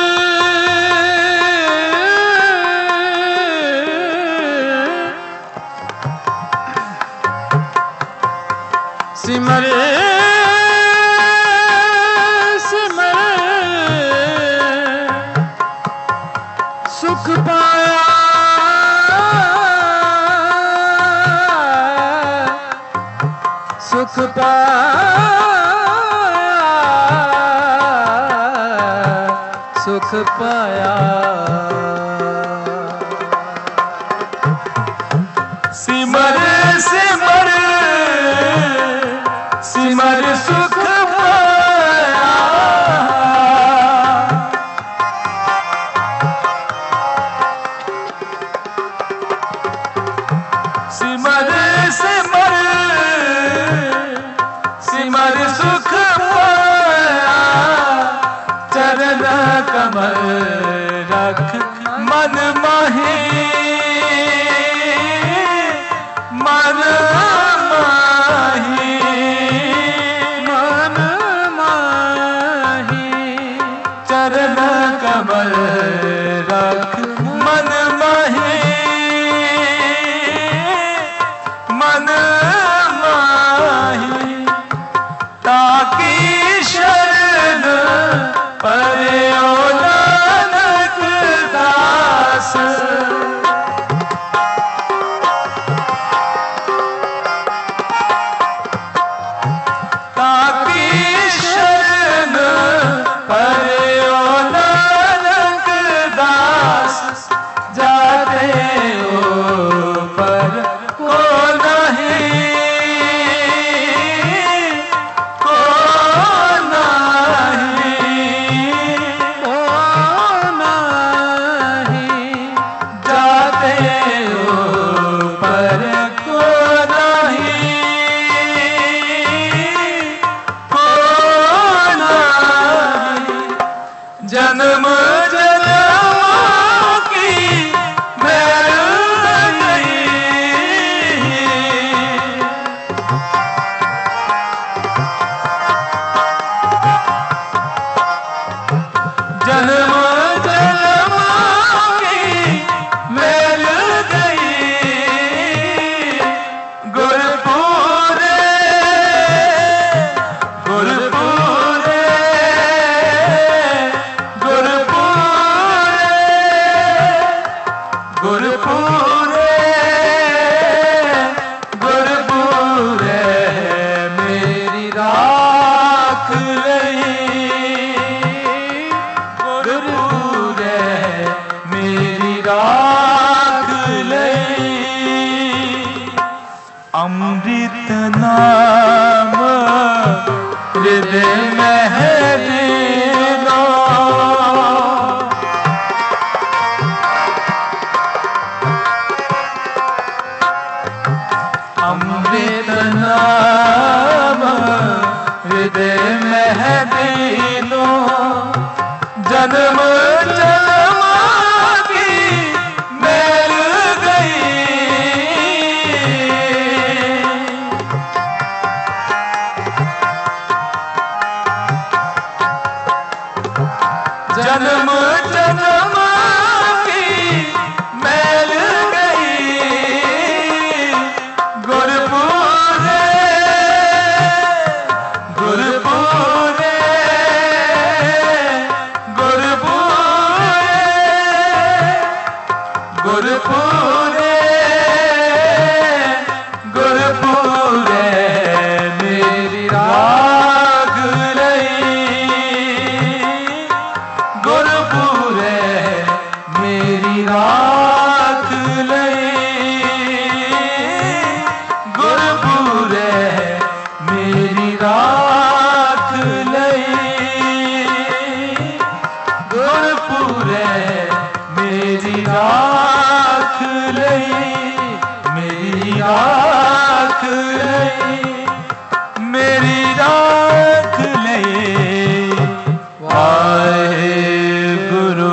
[SPEAKER 1] सिमर सिमर सुख पाया सुख पाया
[SPEAKER 2] सुख पाया।
[SPEAKER 1] सिमर सिमर सिमर सुख पाया। सिमर सिमर सिमर सुख पाया। चरण कमल रख मन माही मन माही
[SPEAKER 2] मन माही।
[SPEAKER 1] चरण कमल रख मन माही मन माही। ताकि शरण पर्यो नानक दास। ताकि शरण पर्यो नानक दास। जाते ऊपर को नहीं को नहीं
[SPEAKER 2] ओ नहीं।
[SPEAKER 1] जाते ऊपर को नहीं को नहीं। जन्म जन्मों की मैल गई। जन्म जन्मों की मैल गई। गुरपुरे गुरपुरे गुरपुरे गुरपुरे गुरपुरे मेरी राख लई। गुरपुरे मेरी राख लई। अमृत नाम हृदय में है दीनो। अमृत नाम हृदय में है दीनो। जन्म जन्म की मैल गई। जन्म जन्म की मैल गई। गुरपुरे गुरपुरे गुरपुरे गुरपुरे गुरपुरे मेरी राग लई। गुरपुरे मेरी राख लई। गुरपुरे मेरी राख लई। गुरपुरे मेरी राख लई। मेरी राख लई। मेरी राख लई। वाहेगुरु।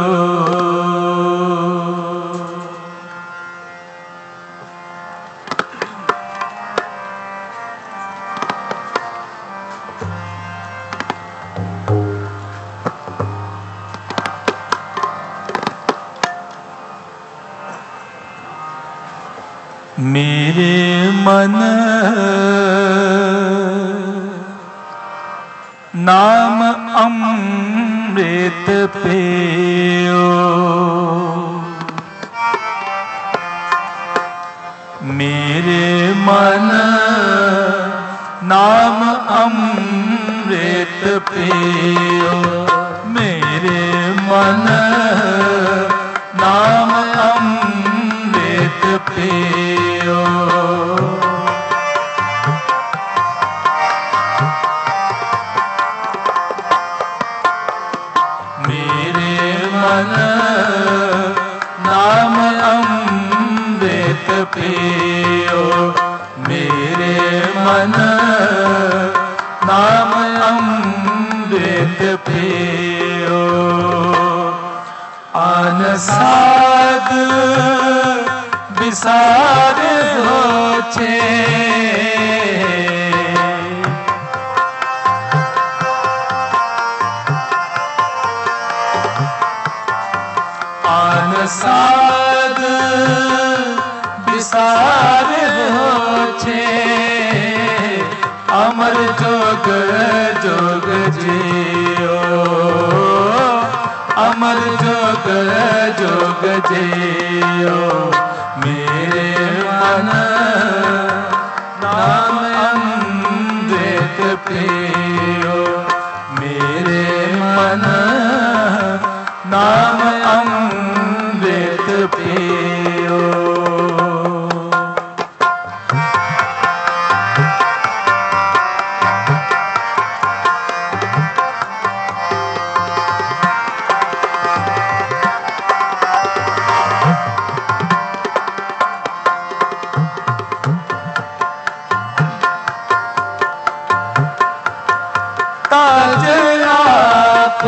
[SPEAKER 1] मेरे मन नाम अमृत पियो। मेरे मन नाम अमृत पियो। मेरे मन नाम अमृत पियो। मेरे मन नाम अमृत पियो। मेरे मन नाम अमृत पियो। आन साध विसार होछे। आन साध विसार होछे। अमर जोग जोग जियो। अमर जोग जोग जियो। मेरे मन नाम अमृत पियो। मेरे मन नाम अमृत पियो। ताज आप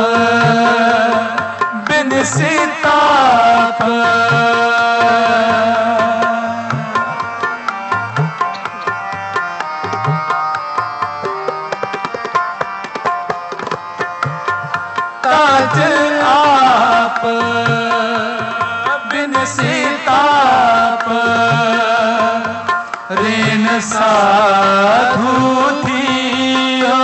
[SPEAKER 1] बिन सिताप। ताज आप बिन सिताप। रेन साधु थियो।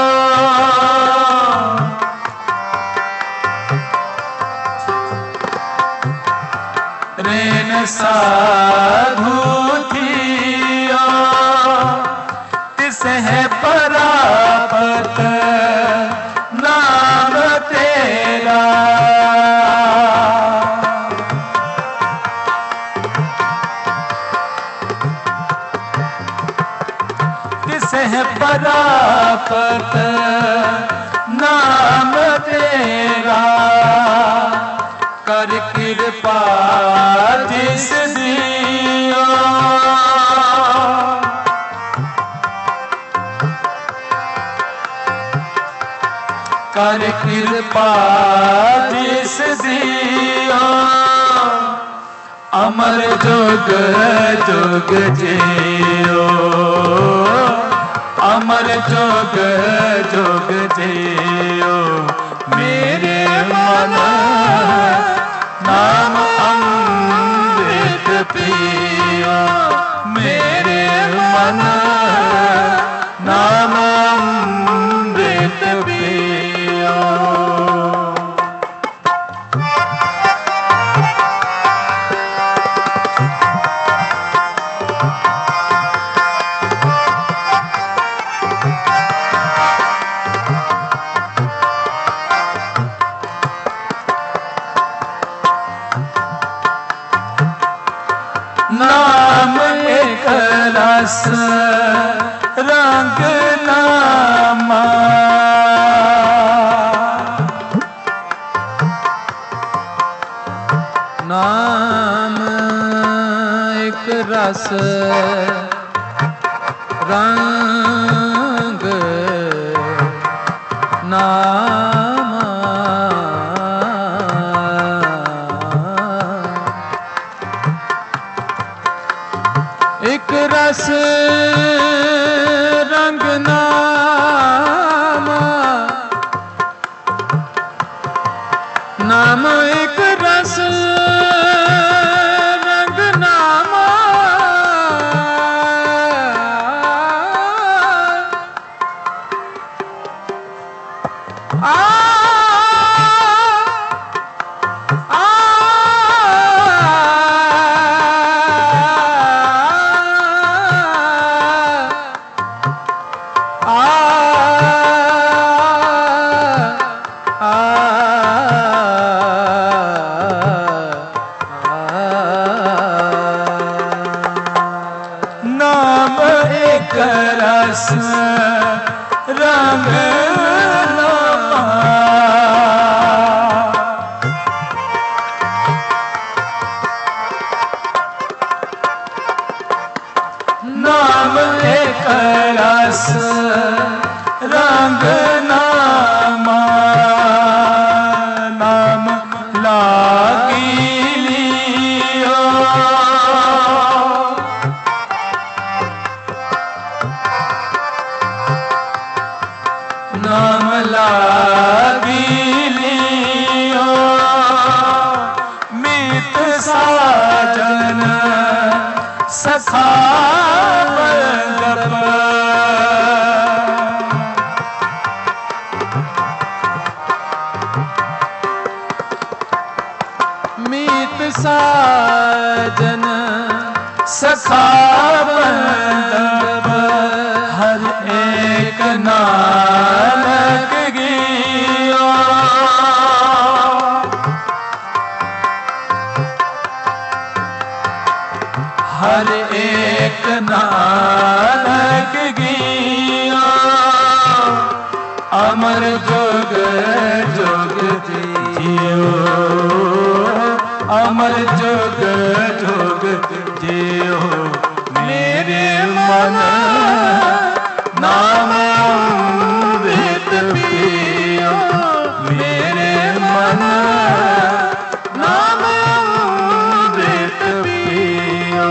[SPEAKER 1] रेन साधु थियो। तिस है परापत नाम तेरा। तिस है परापत नाम तेरा। कर कृपा जिस दियो। कर कृपा जिस दियो। अमर जोग जोग जियो। अमर जोग जोग जियो। मेरे मन नाम अमृत पियो। मेरे मन नाम अमृत पियो। नाम एक रस रंग नामा।
[SPEAKER 2] नाम एक रस रंग नामा। एक रस रंग नामा। नाम एक रस रंग नामा। आ आ
[SPEAKER 1] नामा नाम लागी लियो नाम लागी लियो मीत साजन सखा बंदप
[SPEAKER 2] मीत साजन
[SPEAKER 1] सखा बंदप हर एक नानक गियो हर एक नानक गियो अमर जुग जुग जियो अमर जुग जुग जियो मेरे मन नाम अमृत पियो मेरे मन नाम अमृत पियो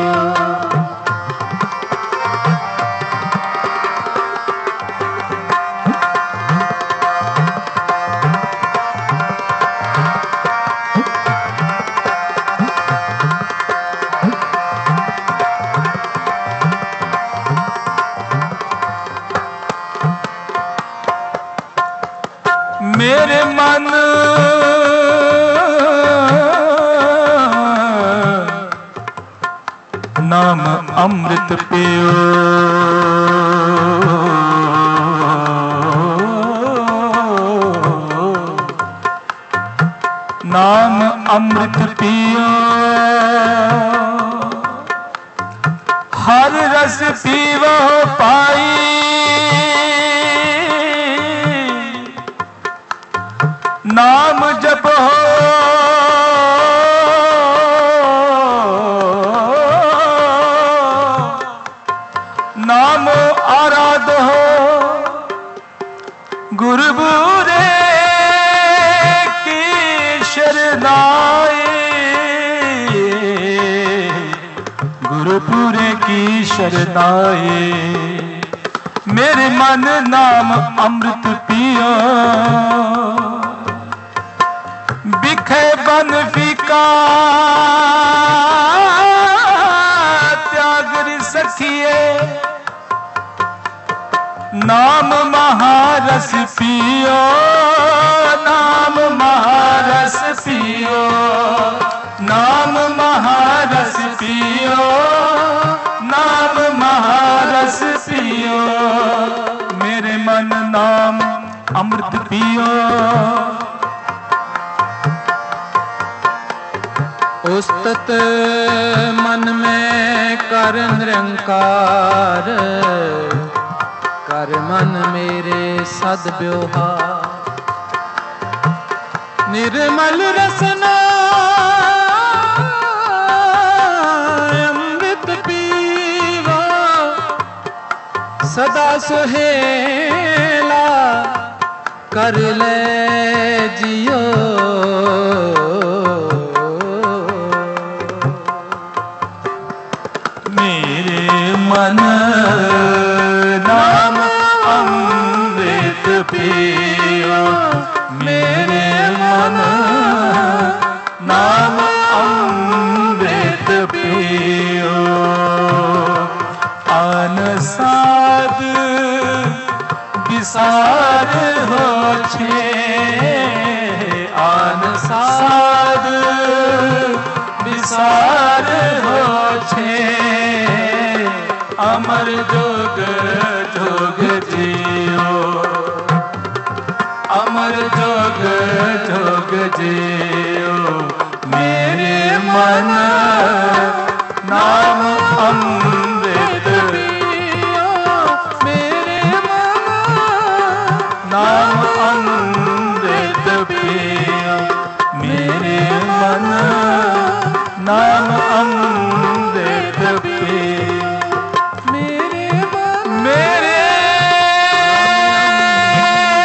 [SPEAKER 1] मेरे मन नाम अमृत पियो नाम अमृत पियो हर रस पीवो पाई नाम जपो नाम आराध हो गुरुबुरे की शरणाई गुरुपुरे की शरणाई मेरे मन नाम अमृत पियो बिखे बन फीका त्याग सखिए नाम महारस पियो नाम महारस पियो नाम महारस पियो नाम महारस पियो मेरे मन नाम अमृत पियो
[SPEAKER 2] उस्तत मन में कर निरंकार कर मन मेरे सद व्यवहार निर्मल रसना अमृत पीवा सदा सुहेला कर ले जियो
[SPEAKER 1] मन नाम अमृत पियो मेरे मन नाम अमृत पियो आन साध विसार हो छे आन साध विसार हो छे अमर जोग जोग जियो अमर जोग जोग जियो मेरे मन नाम अमृत पियो मेरे मन नाम अमृत पियो मेरे मन नाम अमृत पियो मेरे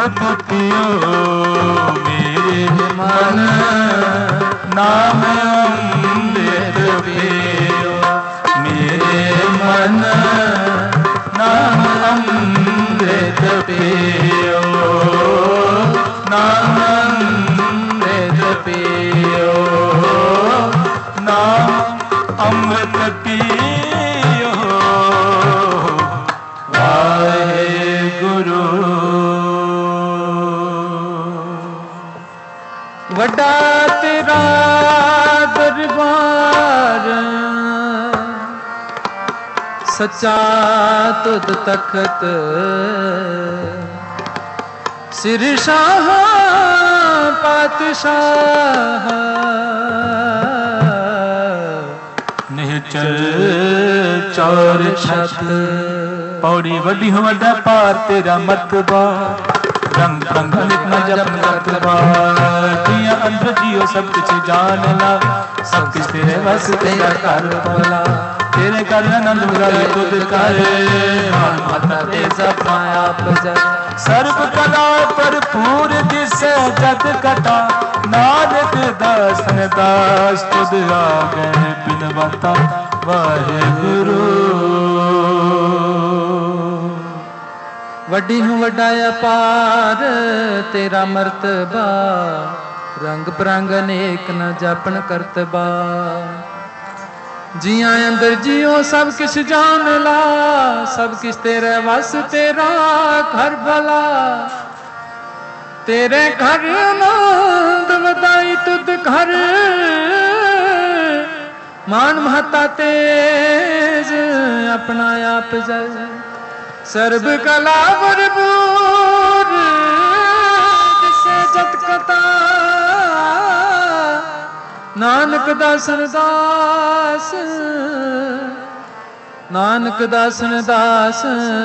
[SPEAKER 1] अमृत पियो मेरे मन, नाम अमृत पियो मेरे मन, नाम अमृत पियो, नाम अमृत पियो, नाम अमृत पियो। वाहेगुरु।
[SPEAKER 2] वड्डा तेरा दरबार, सच्चा तुद तखत, सिर शाह पातशाह,
[SPEAKER 1] निहचल चौर छत। पौड़ी वड्डी हो वड्डा पार तेरा मतबा, रंग रंग नितना जपन मतबा। जिया अंदर जियो सब कुछ जान ला, सब कुछ तेरे बस तेरा कर भला। तेरे कर आनंद मुरारी तुद कर, मान माता दे सब माया बजा। सर्व कला भरपूर दिसे जग कथा, नानक दासन दास तुद आ गए बिनवता। वाहेगुरु।
[SPEAKER 2] वड्डी हूँ वड्डा अपार तेरा मर्तबा, रंग बिरंग अनेक न जापन करतबा। जिया अंदर जियो सब किश जान ला, सब किश तेरे वस तेरा घर भला। तेरे घर आनंद वदाई तुद घर, मान महता तेज अपना आप जय। सर्ब कला भरपूर जिसे जत कथा, नानक दासन दास, नानक दासन दास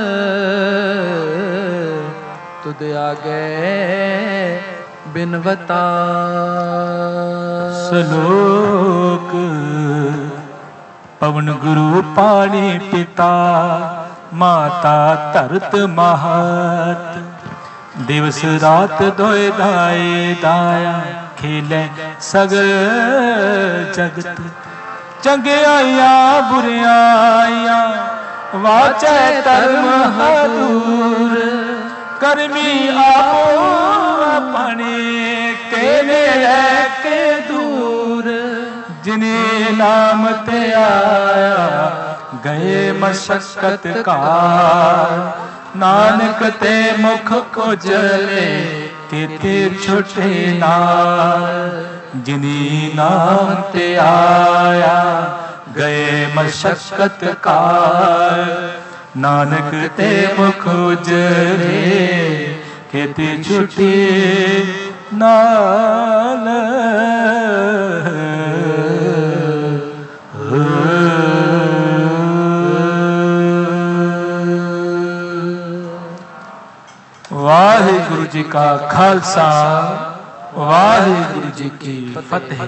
[SPEAKER 2] तुद आगे बिनवता।
[SPEAKER 1] श्लोक। पवन गुरु पानी पिता, माता धरत महत। दिवस रात दोए दाए दाया, खेले सगल जगत। चंगियाइया बुरियाइया, वाचै धर्म हदूर। करमी आपो अपने, केवे के दूर। जिन्हें नाम ते आया, गए मशक्कत कार। नानक ते मुख उजले, तेते छुटे नाल। जिन्हीं नाम ते आया, गए मशक्कत कार। नानक ते मुख उजले, तेते छुटे नाल। वाहिगुरु जी का खालसा, वाहिगुरु जी की फतेह।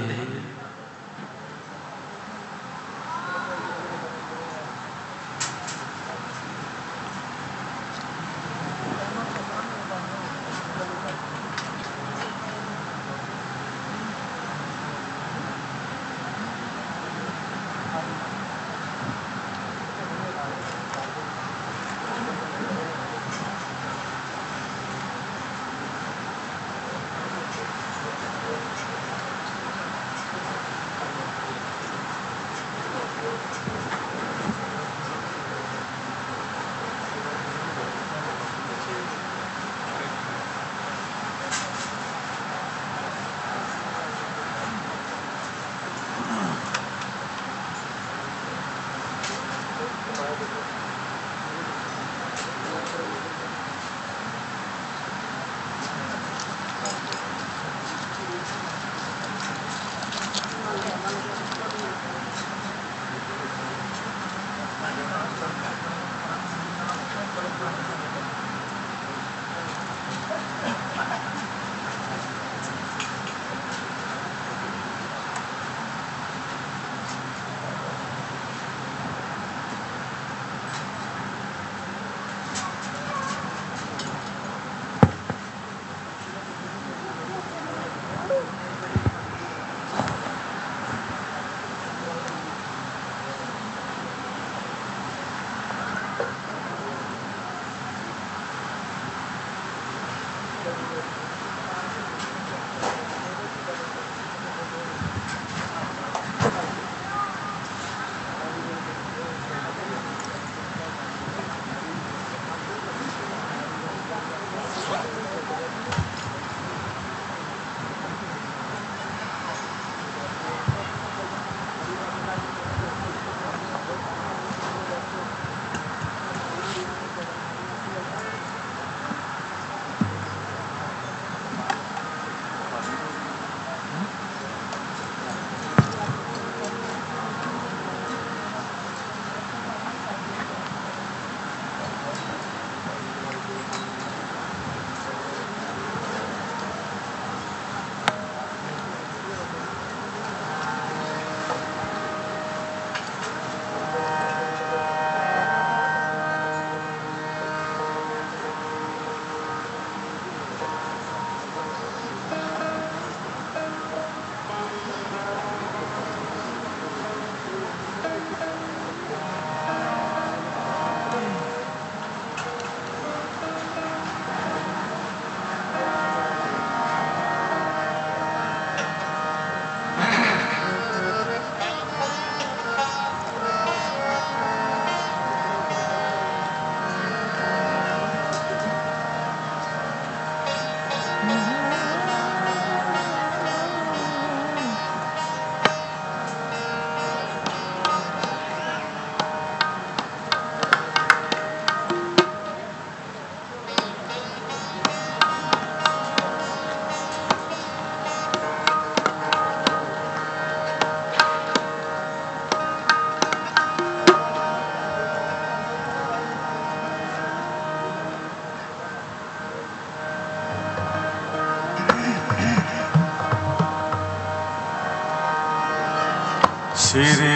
[SPEAKER 1] श्री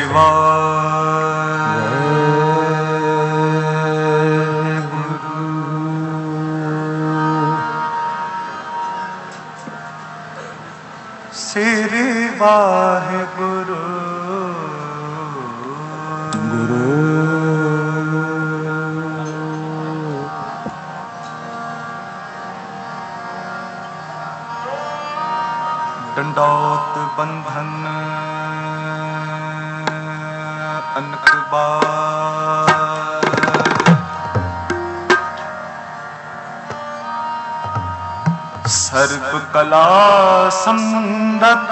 [SPEAKER 1] वाहेगुरु। श्री वाहेगुरु। गुरु दंडौत बंधन अनक बार, सर्व कला समरथ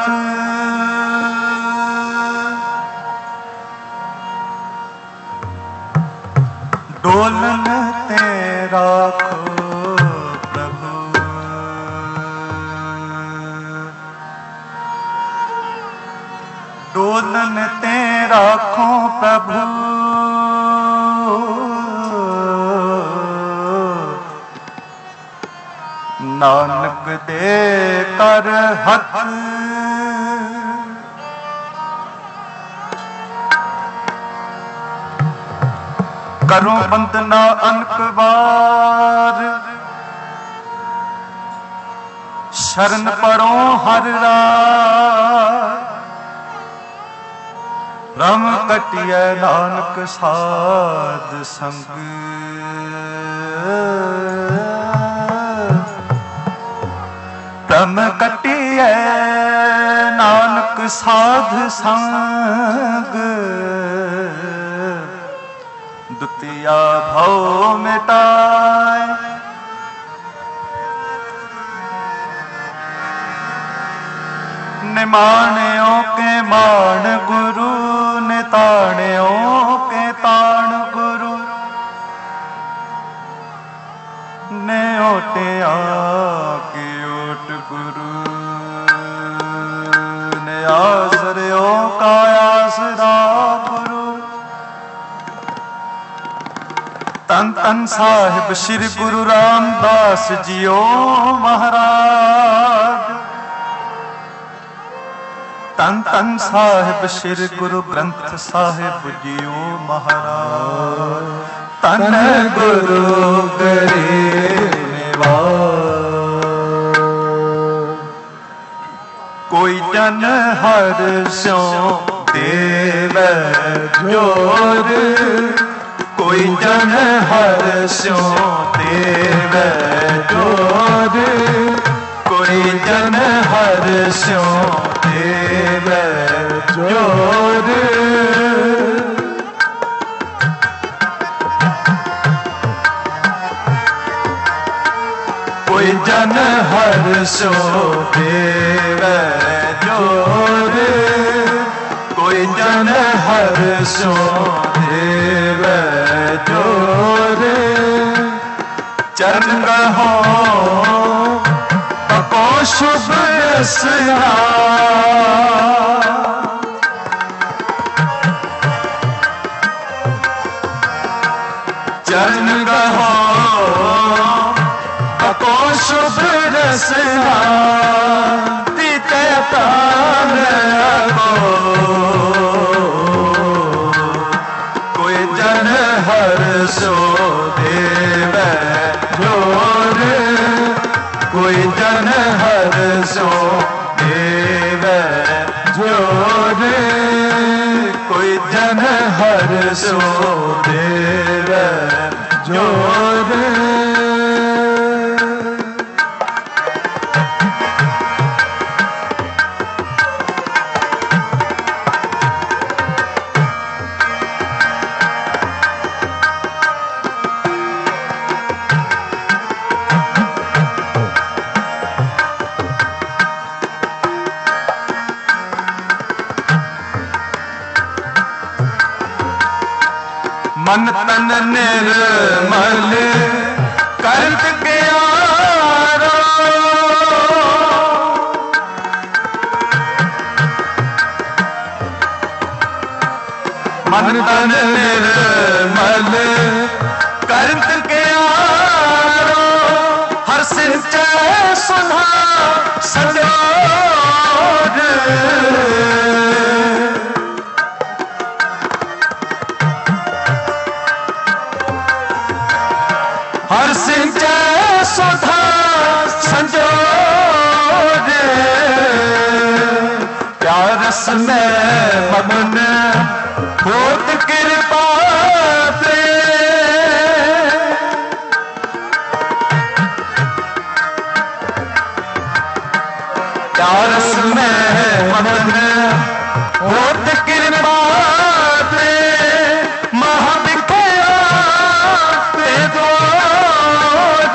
[SPEAKER 1] डोलन ते राखो प्रभु। डोलन ते राखो प्रभु। नानक दे कर हथ करो बंदना अनक बार। शरण पड़ो हर राह ब्रह्म कटिय नानक साध संग। ब्रह्म कटिय नानक साध संग। दुतिया भव मिटाए निमाण्यो के मान गुरु। निताण्यो के ताण गुरु। ने ओटिया के ओट गुरु। ने आसरियो का आसरा गुरु। तन तन साहिब श्री गुरु रामदास जियो महाराज। तन तन साहिब श्री गुरु ग्रंथ साहिब जियो महाराज। तन गुरु गरीब निवाज। कोई जन हर स्यों देवे जोर। कोई जन हर स्यों देवे जोर। कोई जन हर स्यों देवे जोर। कोई जन हर स्यों देवे जोर। कोई जन हर स्यों देवे जोर। चरण हो बको शुभ रसना। चरण हो बको शुभ रसना। तीते तान को कोई जन हर सो देवे जोर। कोई जन हर सो देवे जोर। कोई जन हर सो देवे जोर। मन तन निर्मल करत ग्यारो। मन तन निर्मल करत ग्यारो। हर सिंचे सुधा सजोर। हर सिंचै सुधा संजोग प्यार रस में मगन होत कृपा से प्यार रस में मगन होत कृपा से महाविख्या से दोध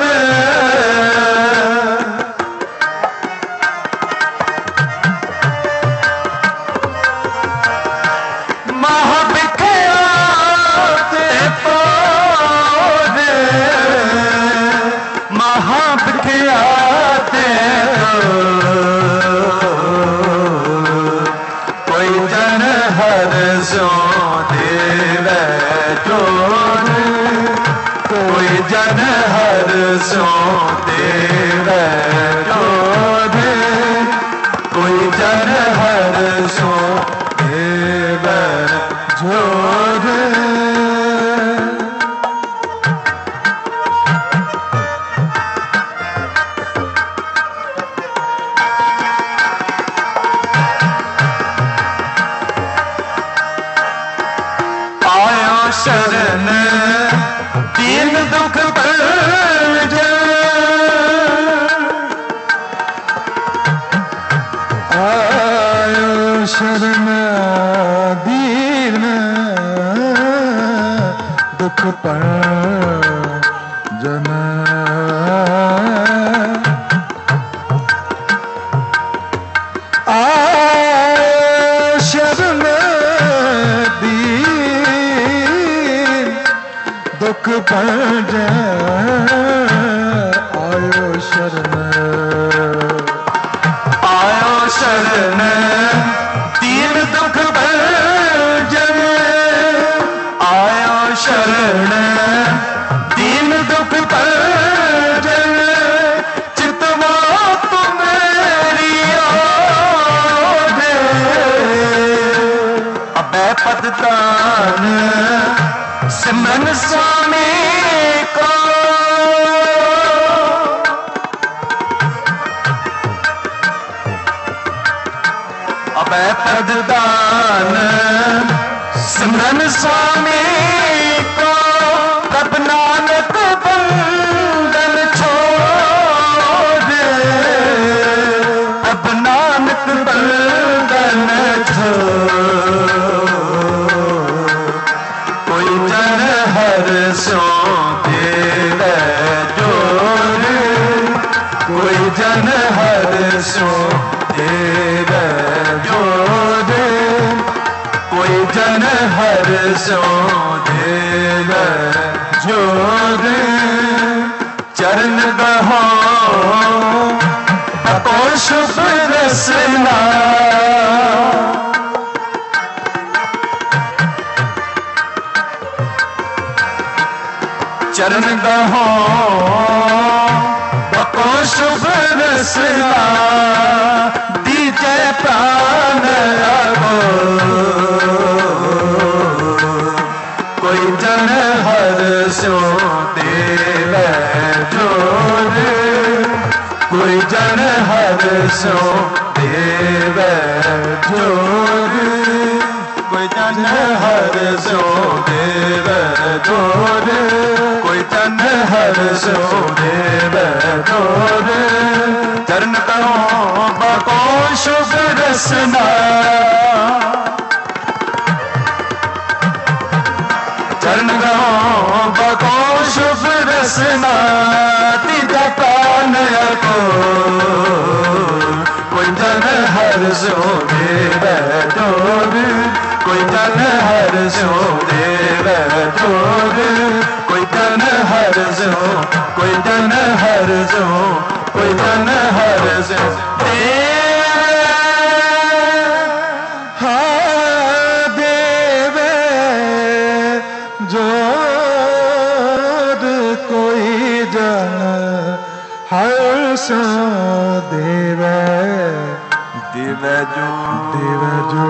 [SPEAKER 1] महाविख्या से दोध महाविख्या से सो देवे जोर कोई जन हर सो देवे जोर कोई जन हर सो देवे जोर शरण दीन दुख पर आयो शरण दीन दुख पर जन आयो शरण दुख पर आयो शरण आयो शरण दीन दुख पर जन आयो शरण दीन दुख पर जन चितवा तुम्हारी ओर अबै पद दान सिमरन स्वामी को अबै पद दान सिमरन स्वामी को कब नानक बंधन छोड़ अब नानक बंधन छोड़ हर सो देवे जोर कोई जन हर सो देवे जोर कोई जन हर सो देवे जोर चरण गहो बको शुभ रसना चरण गहो बको शुभ रसना दीजय प्राण लगो कोई जन हर सो देवे जोर कोई जन हर सो देवे जोर कोई जन हर सो देवे जोर कोई जन हर सो देवे जोर चरण कहो बको शुभ रसना चरण कहो बको शुभ रसना तीजा प्राण को कोई जन हर सो देवे जोर कोई जन हर सो देवे जोर कोई जन हर सो कोई जन हर सो कोई जन हर सो देवे जोर कोई जन हर सो देवे देवे जो देवे जो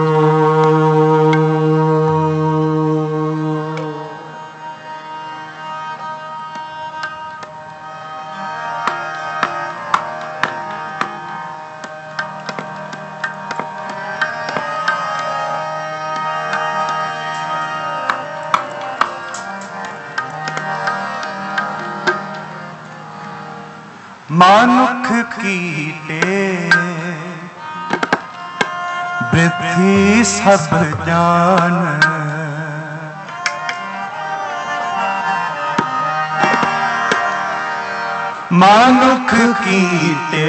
[SPEAKER 1] मानुख कीटे वृद्धि सब जान। मानुख कीटे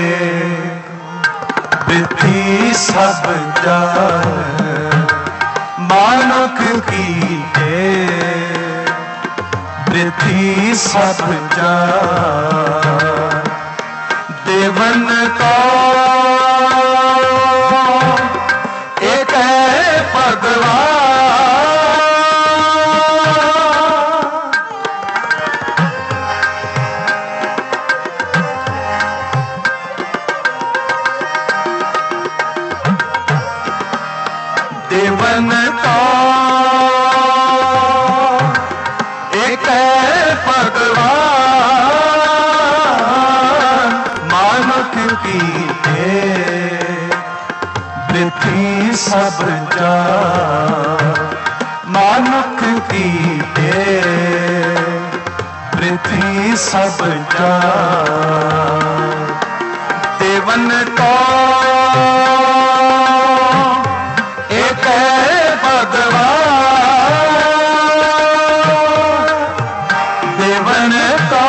[SPEAKER 1] वृद्धि सब जान। मानुख कीटे वृद्धि सब जान। देवन को एक है भगवान। देवन को एक है भगवान। मानुख कीटे वृद्धि सब जान। मानुख कीटे वृद्धि सब जान। देवन को एक है भगवान। देवन को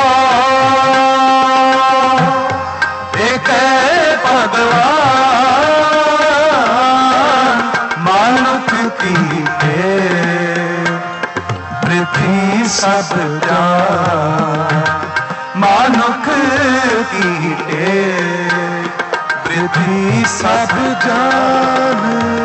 [SPEAKER 1] एक है भगवान। मानुख कीटे वृद्धि सब जान। मानुख कीटे वृद्धि सब जान।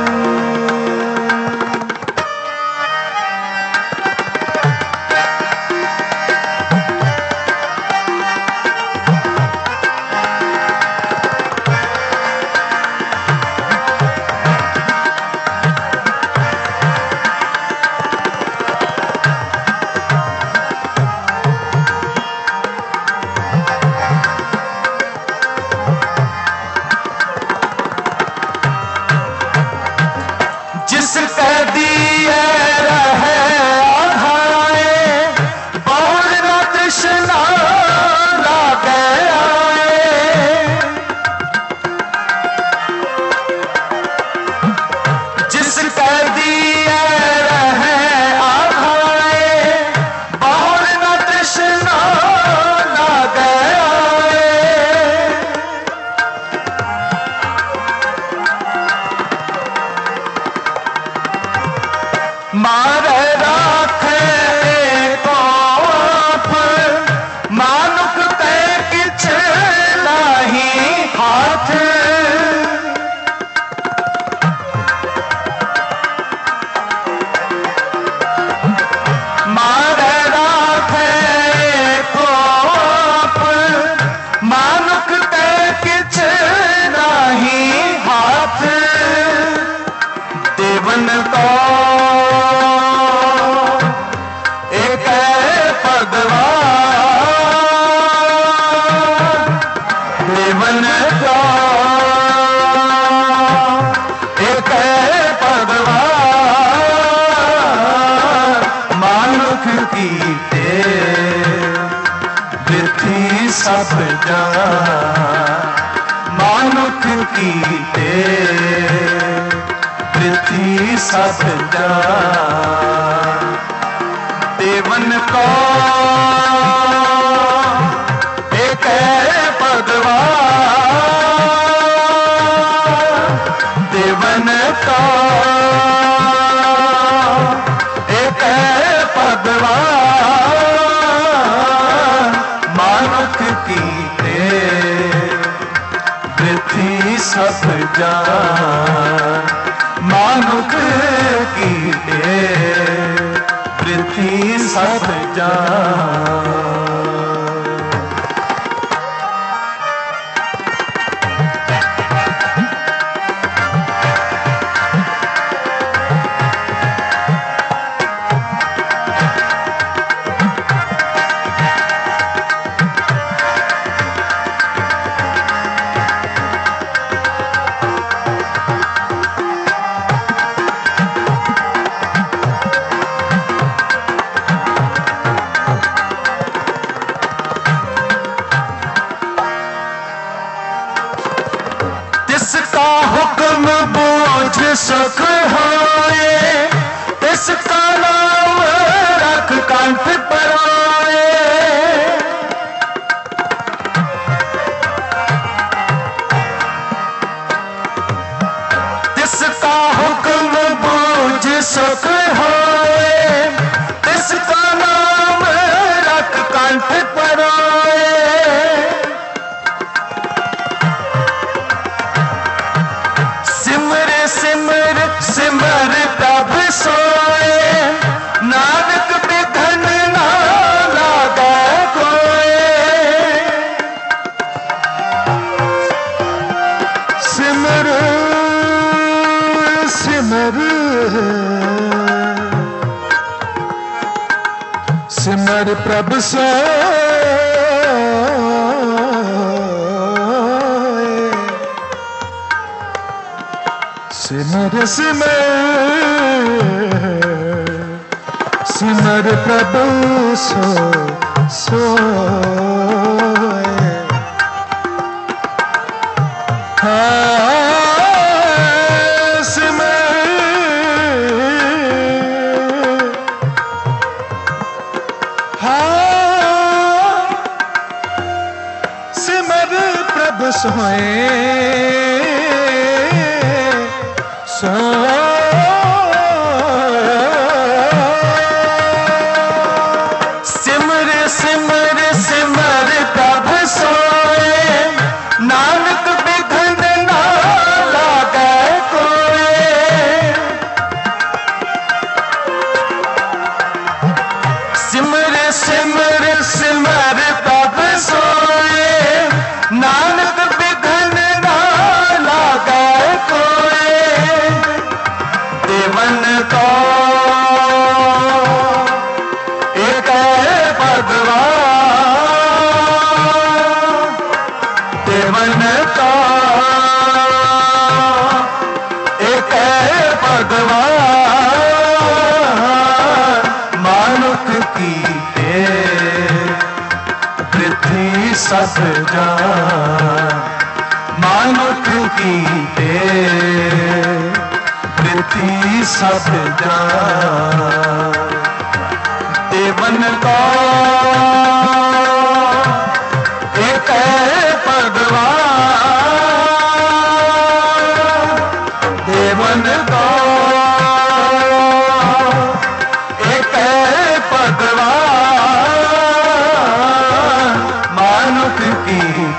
[SPEAKER 1] मारे राखे को आप मानुख के किछ नहीं हाथ। मारे राखे को आप मानुख के किछ नहीं हाथ। देवन को एक है भगवान। देवन को एक है भगवान। मानुख कीटे वृद्धि सब जान। मानुख कीटे वृद्धि सब जान। देवन को एक है भगवान। देवन को एक है भगवान। मानुख कीटे वृद्धि सब जान। मानुख कीटे वृद्धि सब जान। सुख होए, इसका नाम रख कंठ परोए। जिसका हुक्म बूझ सुख होए, इसका नाम रख कंठ परोए। सिमर सिमर सिमर तब सोए, नानक बिघन ना लागे कोई। सिमर सिमर सिमर प्रभु सोए, सिमर सिमर सिमर प्रभु सो सोए। हाँ सिमर हाँ सिमर प्रभु सोए सिमर सिमर सिमर तब सोए, नानक बिघन ना लागे कोई। सिमर सिमर सिमर तब सोए, नानक बिघन ना लागे कोई। देवन को एक भगवान, देवन का एक भगवान। मानुख की पृथ्वी सब जान, मानुख की पृथ्वी सब जान। देवन का एक भगवान, देवन का एक भगवान। मानुख की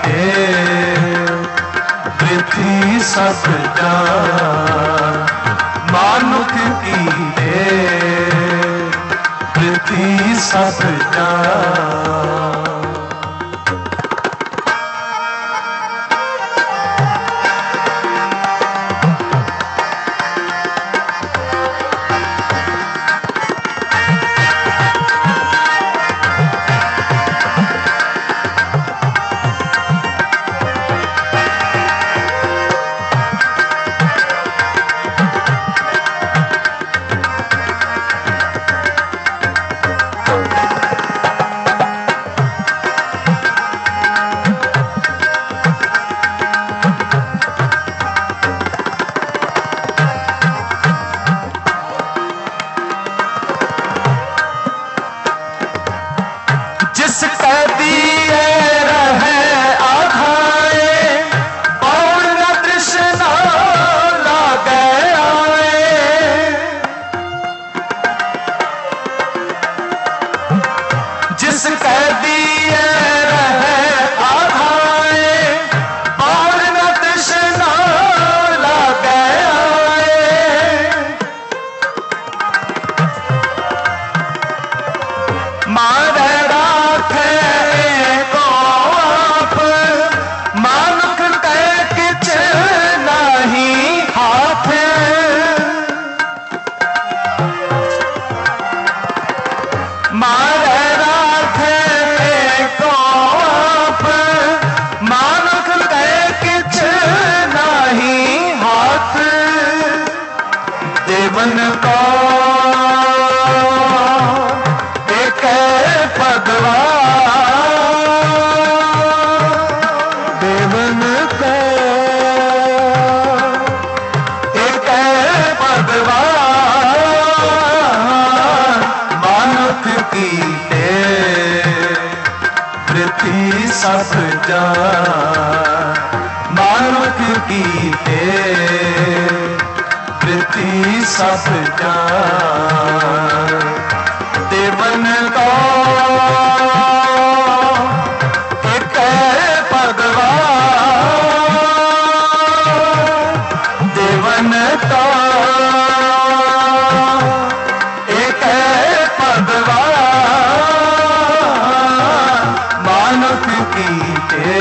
[SPEAKER 1] पृथ्वी सब जान, मानुख की पृथ्वी सब जान। पृथ्वी सब जान मानुख कीते पृथ्वी सब जान देवन का एक भगवान देवन का एक भगवान मानुख कीते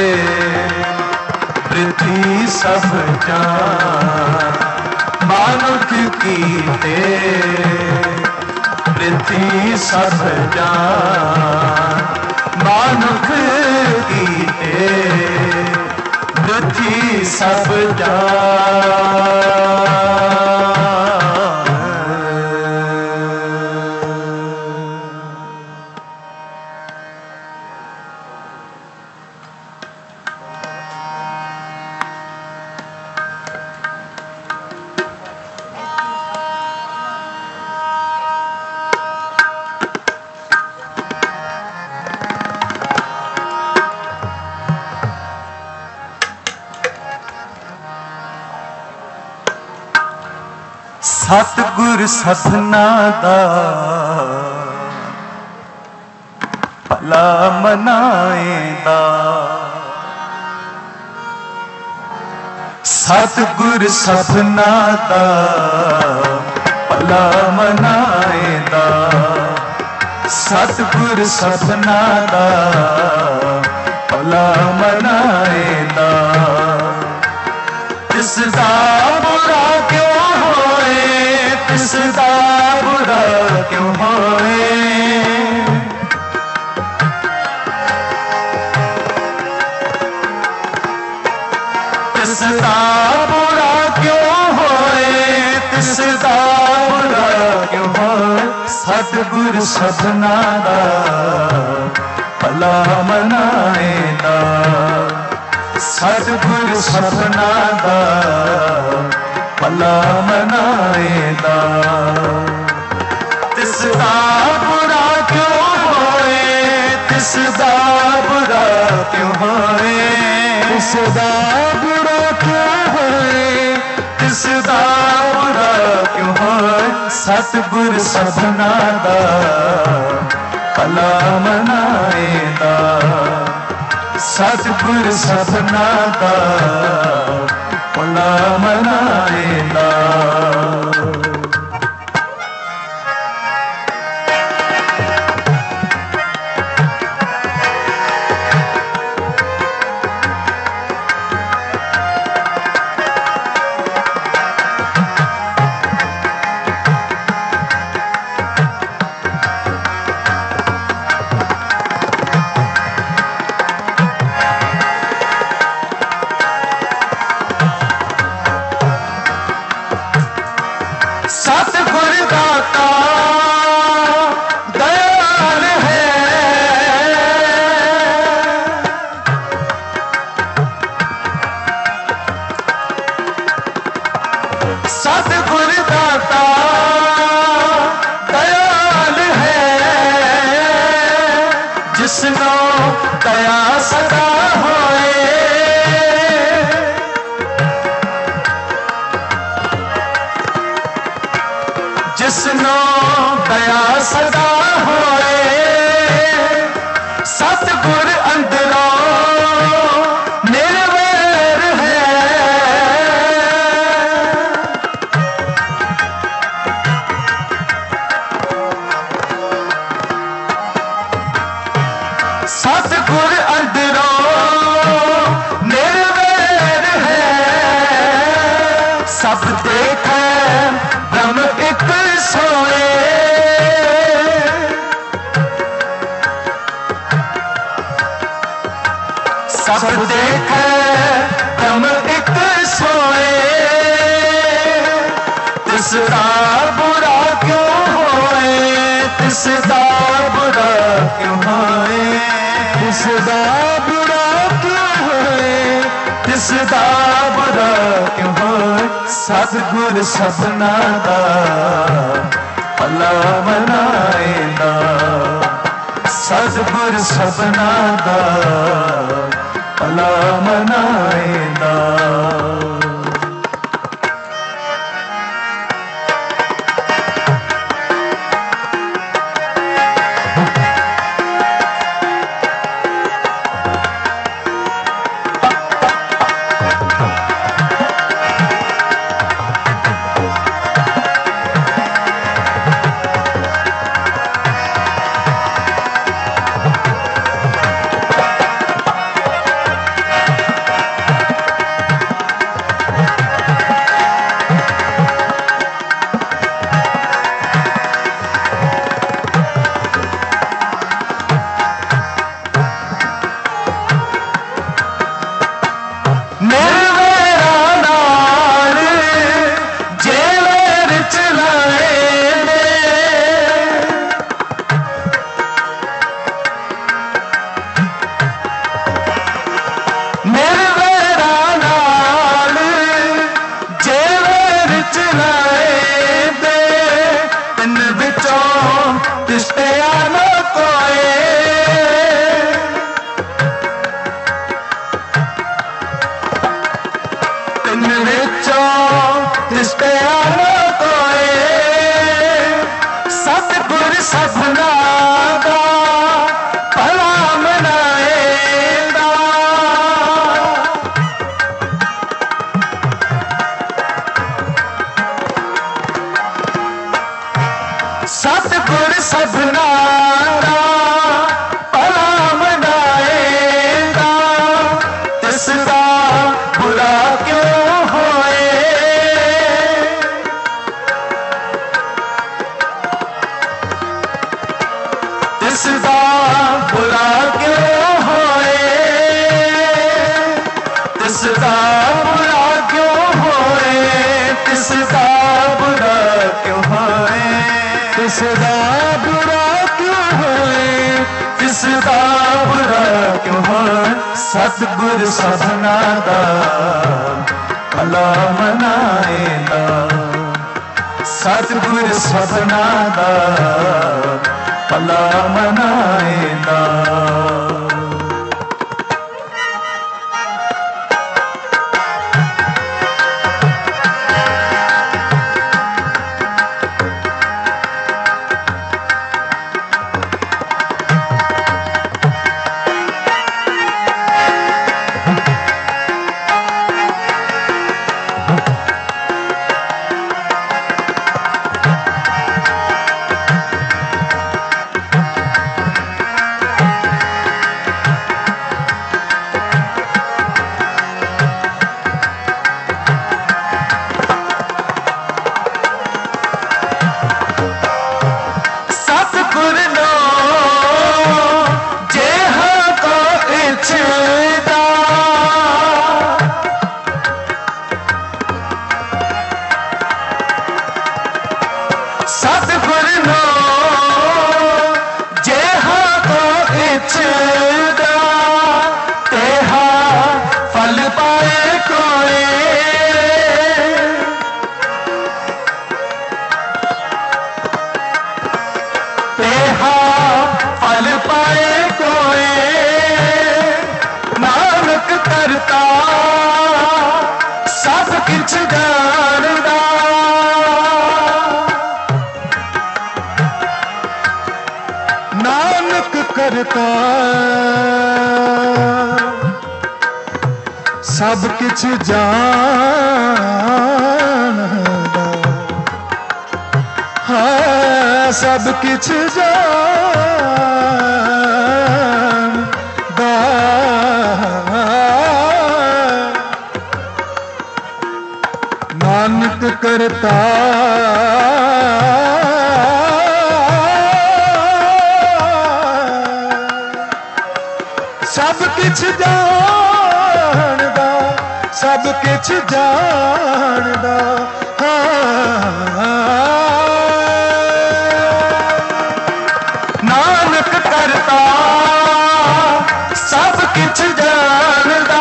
[SPEAKER 1] पृथ्वी सब जान मानुख कीते पृथ्वी सब जान मानुख कीते पृथ्वी सब जान। सतगुर सपना दा भला मनाएंदा सतगुर सपना दा भला मनाएंदा सतगुर सपना दा भला मनाएंदा तिसदा बुरा क्यों तिसदा बुरा क्यों होए तिसदा बुरा क्यों होए तिसदा बुरा क्यों होए सतगुर सपना दा भला मनाएंदा सतगुर सपना दा भला मनाएंदा तिसदा बुरा क्यों होए तिसदा बुरा क्यों होए तिसदा बुरा क्यों होए तिसदा बुरा क्यों होए सतगुर सपना दा भला मनाएंदा सतगुर सपना दा भला मनाएंदा। सतगुर दाता दयाल है सतगुर दाता दयाल है जिसनो दया सदा होए जिसनो दया सदा होए सतगुर अंदरों निर्वैर है सतगुर अंदरों निर्वैर है सब देखे ब्रह्म एक सोए सब देखे ब्रह्म एक सोए तिसदा बुरा क्यों होए तिसदा बुरा क्यों होए तिसदा बुरा क्यों होए तिसदा बुरा क्यों होए सतगुर सपना दा भला मनाएंदा सतगुर सबना दा भला मनाएंदा। सतगुर सबना दा भला मनाएगा, तिसदा बुरा क्यों होए। तिसदा बुरा क्यों होए, तिसदा बुरा क्यों होए, तिसदा बुरा क्यों होए, तिसदा बुरा क्यों होए, तिसदा बुरा क्यों होए। सतगुर सबना दा भला मनाएगा, सतगुर सबना दा भला मनाएगा। सतगुर नो जेहा को इच्छदा, तेहा फल पाए कोई। तेहा फल पाए कोई, नानक करता सब किछ जानदा। नानक करता सब किछ जानदा, हाँ सब किछ जानदा। नानक करता सब किछ जानदा, सब किछ जानदा। नानक करता सब किछ जानदा,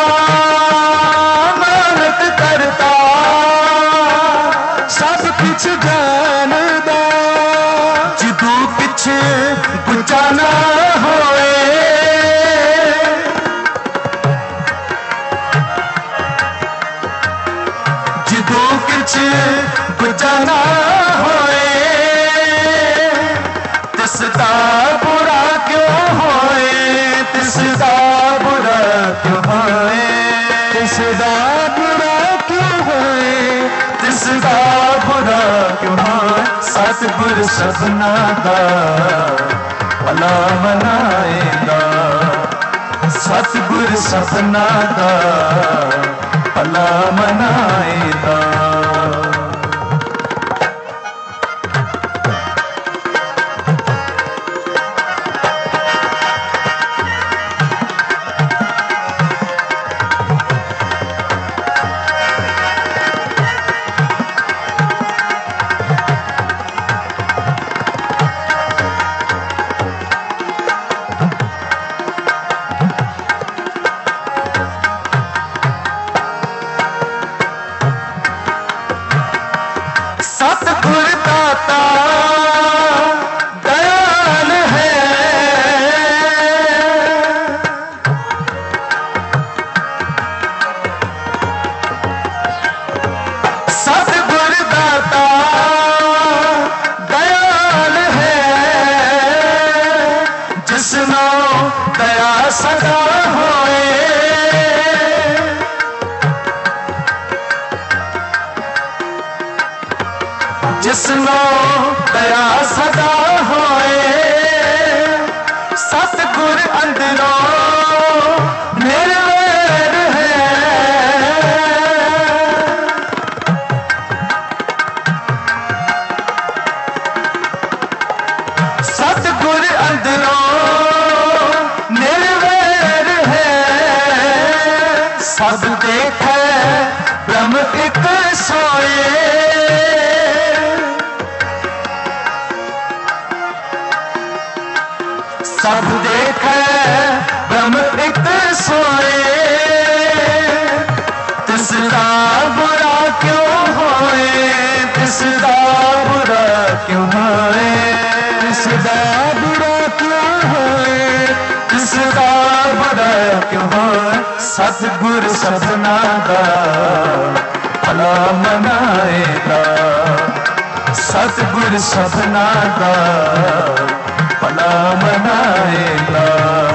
[SPEAKER 1] नानक करता सब किछ जानदा। जिदू पिछे गुचा ना हो सतगुर सबना दा भला मनाएगा, सतगुर सबना दा भला मनाएगा। जिसनो दया सदा होए, सतगुर अंदरों निर्वैर है। सतगुर अंदरों निर्वैर है, सब देखे ब्रह्म एक सोए। सब देखे ब्रह्म एक सोए, तिसदा बुरा क्यों होए, तिसदा बुरा क्यों होए, तिसदा बुरा क्यों होए, तिसदा बुरा क्यों होए। सतगुर सबना दा भला मनाएगा, सतगुर सबना दा भला मनाएगा।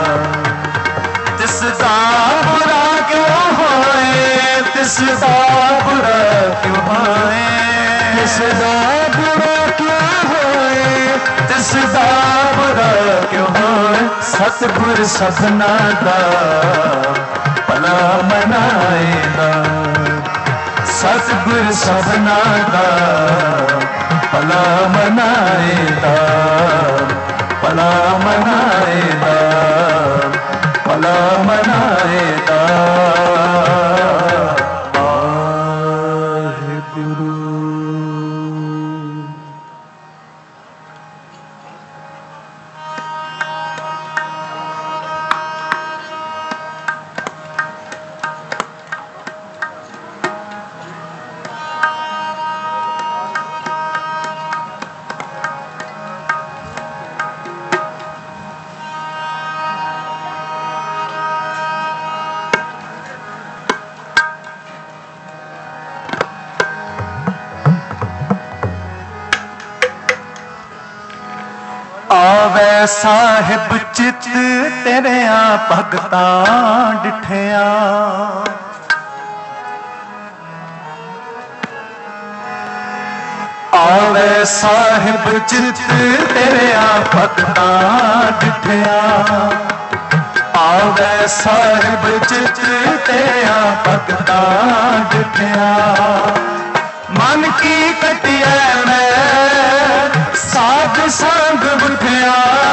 [SPEAKER 1] तिसदा बुरा क्यों होए, तिसदा बुरा क्यों होए, तिसदा बुरा क्यों होए, तिसदा बुरा क्यों होए। सतगुर सबना दा भला मनाएगा, सतगुर सबना दा भला मनाएगा, भला मनाएगा, भला मनाएगा। वाहिगुरु। आवे साहिब चित तेरिया भगतां डिठिया, आवे साहिब चित तेरिया भगतां डिठिया, आवे साहिब चित तेरिया भगतां डिठिया। मन की कटिया मैं साध संग बुठिया,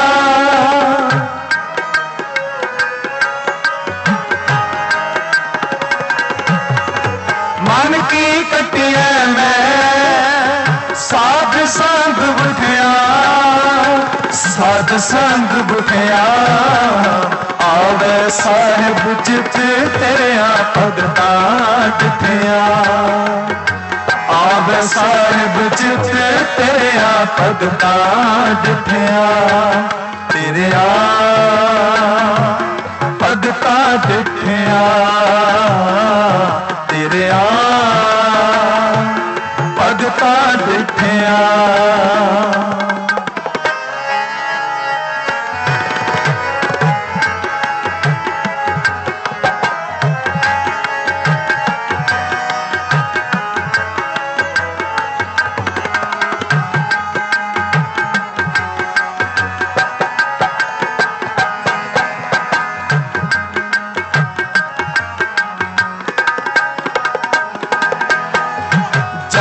[SPEAKER 1] मन की कटिया मैं साध संग बुठिया, साध संग बुठिया। आवे साहिब चित तेरिया भगतां डिठिया, आवे साहिब चित तेरिया भगतां डिठिया, तेरिया भगतां डिठिया, तेरिया भगतां डिठिया।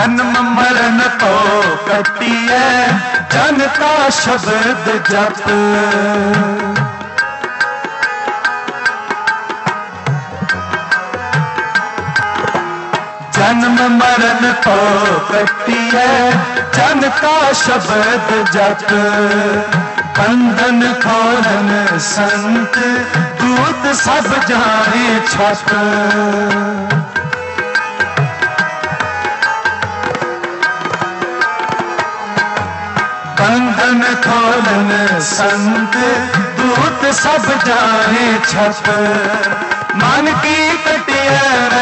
[SPEAKER 1] जन्म मरण तो कटिए जन का शब्द जप। जन्म मरण तो कटिए जन का शब्द जप। बंधन खोलन संत दूत सब जाने छप। बंधन खोलन संत दूत सब जाने छप। मन की कटिया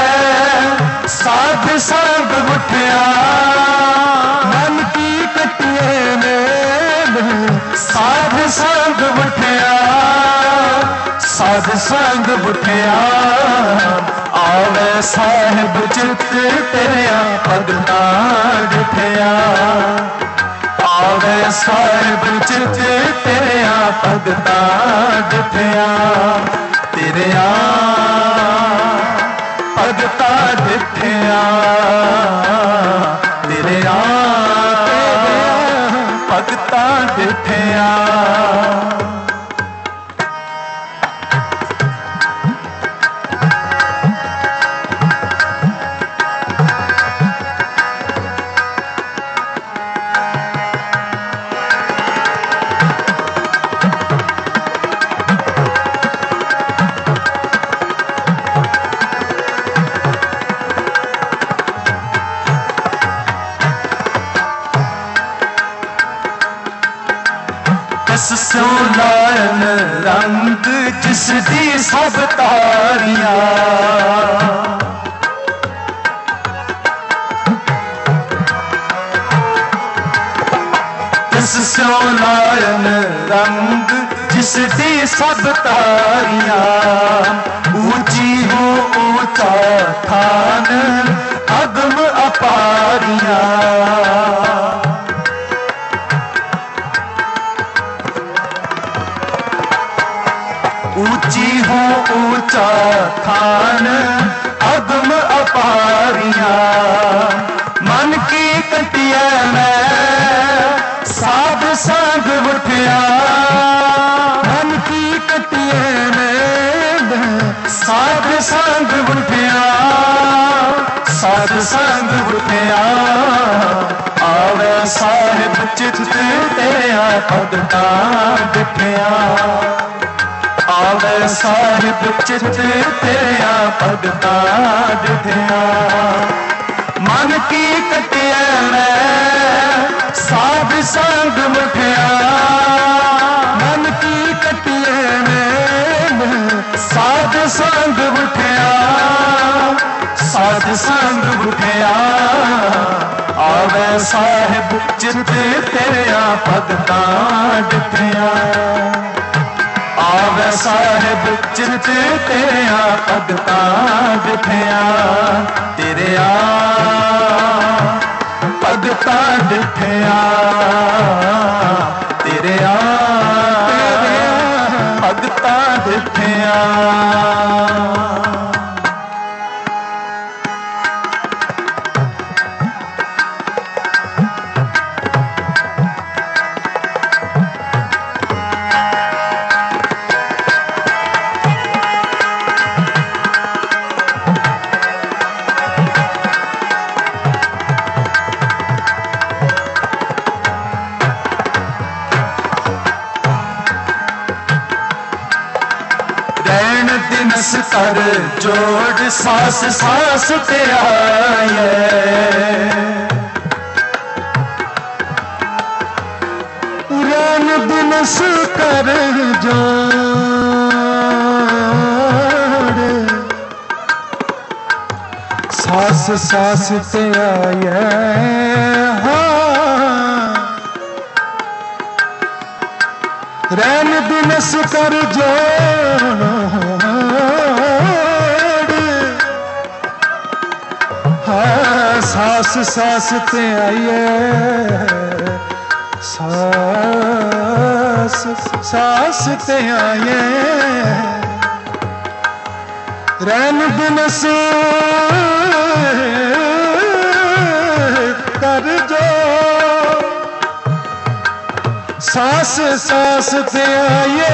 [SPEAKER 1] साध संग उठिया। मन की कटिए में साध संग उठिया। साध संग उठिया आवे साहिब चित तेरिया भगता डिठिया। आवे साहिब चित तेरिया भगता डिठिया। तेरिया भगता डिठिया। तेरिया भगता डिठिया। सो लायन रंग जिसदी सब तारियां। जिस सो लायन रंग जिसदी सब तारियां। ऊंची हो ऊंचा थान अगम अपारियां। ऊंची हो ऊंचा थान अगम अपारियां। मन की कटिया में साध संग उठिया। मन की कटिया में साध संग उठिया। साध संग उठिया आवे साहिब चित तेरिया भगता डिठिया। आवे साहिब चित तेरिया भगता डिठिया। मन की कटिया में साध संग उठिया। मन की कटिया में साध संग उठिया। साध संग उठिया आवे साहिब चित तेरिया भगता डिठिया। आवे साहिब चित तेरिया भगता डिठिया। तेरिया भगता डिठिया। तेरिया भगता डिठिया। दिनस कर जोड़ सास सास ते आए। रैन दिनस कर जोड़ सास सास ते आए। हाँ रैन दिनस कर जोड़ सास सास ते आइए। सास सास ते आइए। रैन दिनस
[SPEAKER 2] सास सास ते आए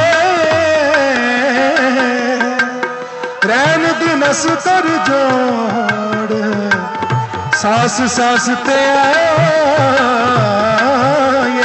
[SPEAKER 2] रैन दिनस कर जोड़ सास सास ते आए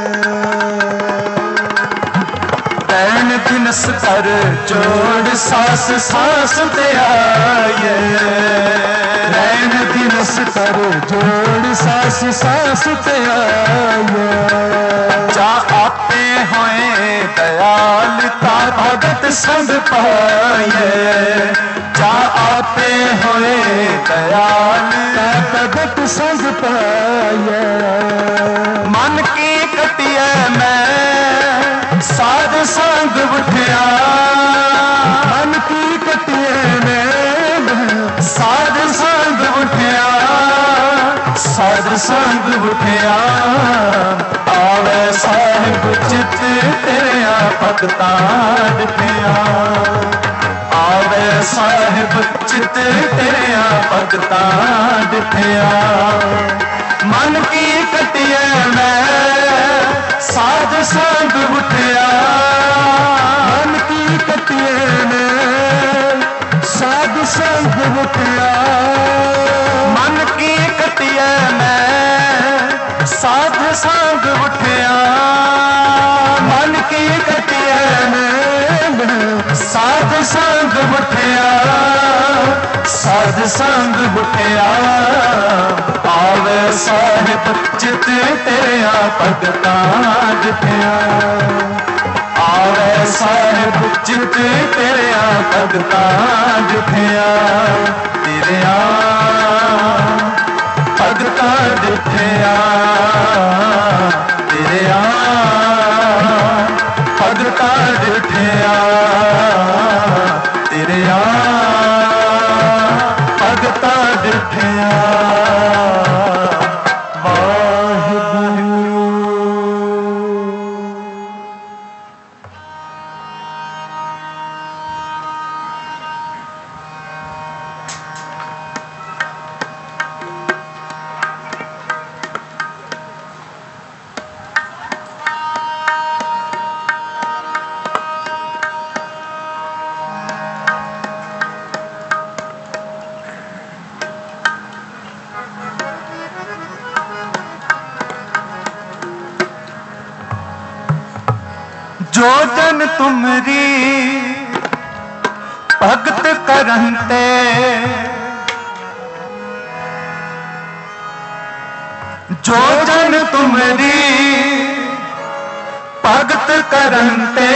[SPEAKER 1] रैन दिनस कर जोड़ सास सास ते आए
[SPEAKER 2] रैन दिनस कर जोड़ सास सास ते आए
[SPEAKER 1] जा आपे होए दयाल ता भगत संग पाए जा आपे होए दयाल
[SPEAKER 2] ता भगत संग पाए
[SPEAKER 1] मन की कटिया मैं साध संग उठिया
[SPEAKER 2] मन की कटिया मैं
[SPEAKER 1] साध संग उठिया साध संग उठिया आवे साहिब चित तेरिया भगतां डिठिया आवे साहिब चित तेरिया भगतां डिठिया मन की कटिया मैं साध संग उठिया
[SPEAKER 2] मन की कटिया मैं साध संग उठिया
[SPEAKER 1] मन की कटिया मैं साध संग उठिया मन की कटिया मैं साध संग उठिया साध संग उठिया आवे साहिब चित तेरिया भगतां डिठिया आवे साहिब चित तेरिया भगतां डिठिया तेरिया भगतां डिठिया तेरिया भगतां डिठिया तेरिया भगतां डिठिया जो जन तुमरी भगत करंते जो जन तुमरी भगत करंते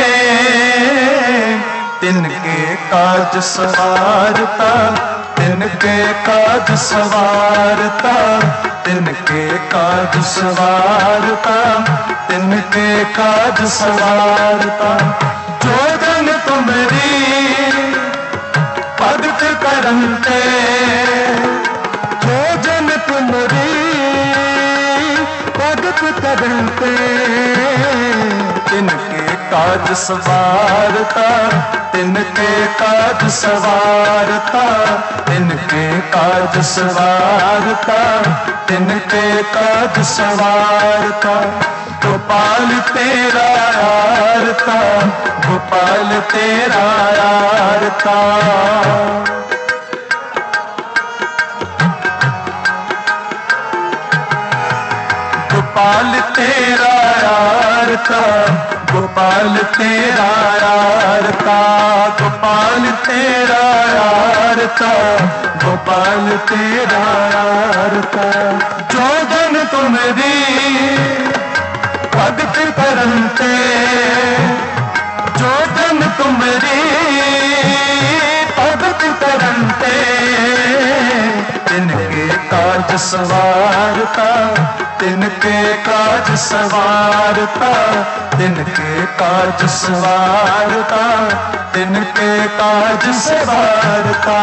[SPEAKER 1] तिनके काज सवारता तिनके काज सवारता तिनके काज सवारता तिनके काज सवारता जो जन तुमरी भगत करंते
[SPEAKER 2] जो जन तुमरी भगत करंते
[SPEAKER 1] तिनके काज सवारता तिनके काज सवारता तिनके काज सवारता तिनके काज सवारता गोपाल तेरा यारता गोपाल तेरा यारता गोपाल तेरा यारता गोपाल तेरा यारता गोपाल तेरा यारता गोपाल तेरा यारता जो जन तुमरी भगत करंते जो जन तुमरी भगत करंते तिनके काज सवारता तिनके काज सवारता तिनके काज सवारता तिनके काज सवारता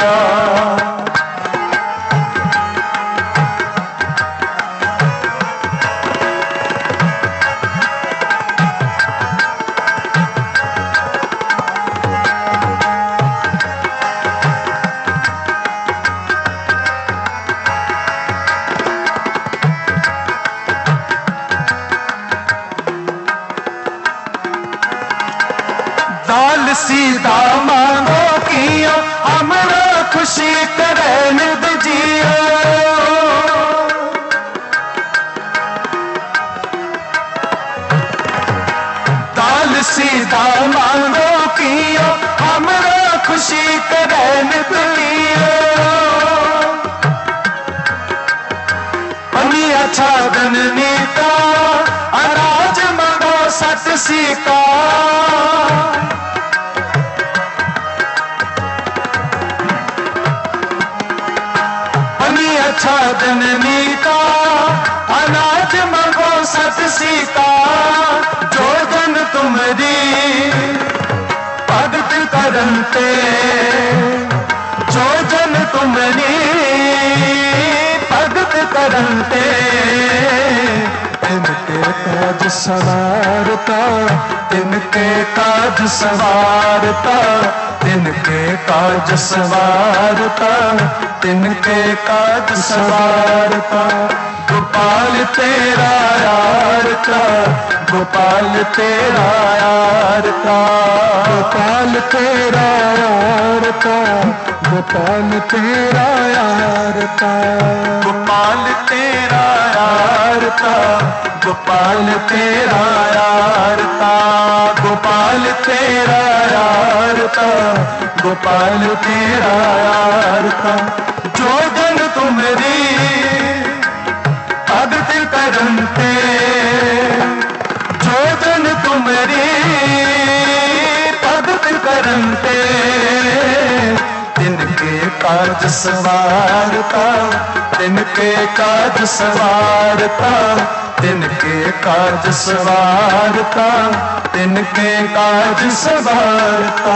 [SPEAKER 1] रैन दुनिया पनी अच्छा धन नीता अनाज मंगो सत सीका पनी अच्छा धन नीता अनाज मंगो सत सीका जो जन तुमरी भगत करते जो जन तुमरी भगत करते तिनके काज सवारता तिनके काज सवारता तिनके काज सवारता तिनके काज सवारता गोपाल तेरा यार का गोपाल तेरा यार का गोपाल तेरा यार का गोपाल तेरा यार का गोपाल तेरा यार का गोपाल तेरा यार का गोपाल तेरा यार का गोपाल तेरा यार का जो जन तुमरी भगत करते जो जन तुमरी भगत करते तिनके काज सवारता तिनके काज सवारता तिनके काज सवारता तिनके काज सवारता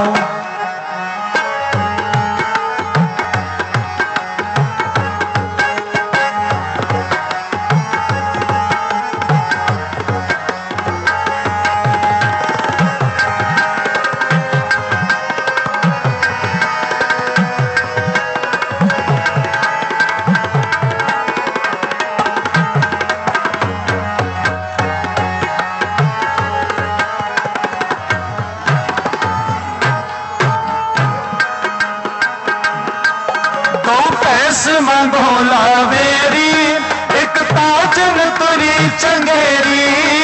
[SPEAKER 1] मंगोला वेरी एक ताजन तुरी चंगेरी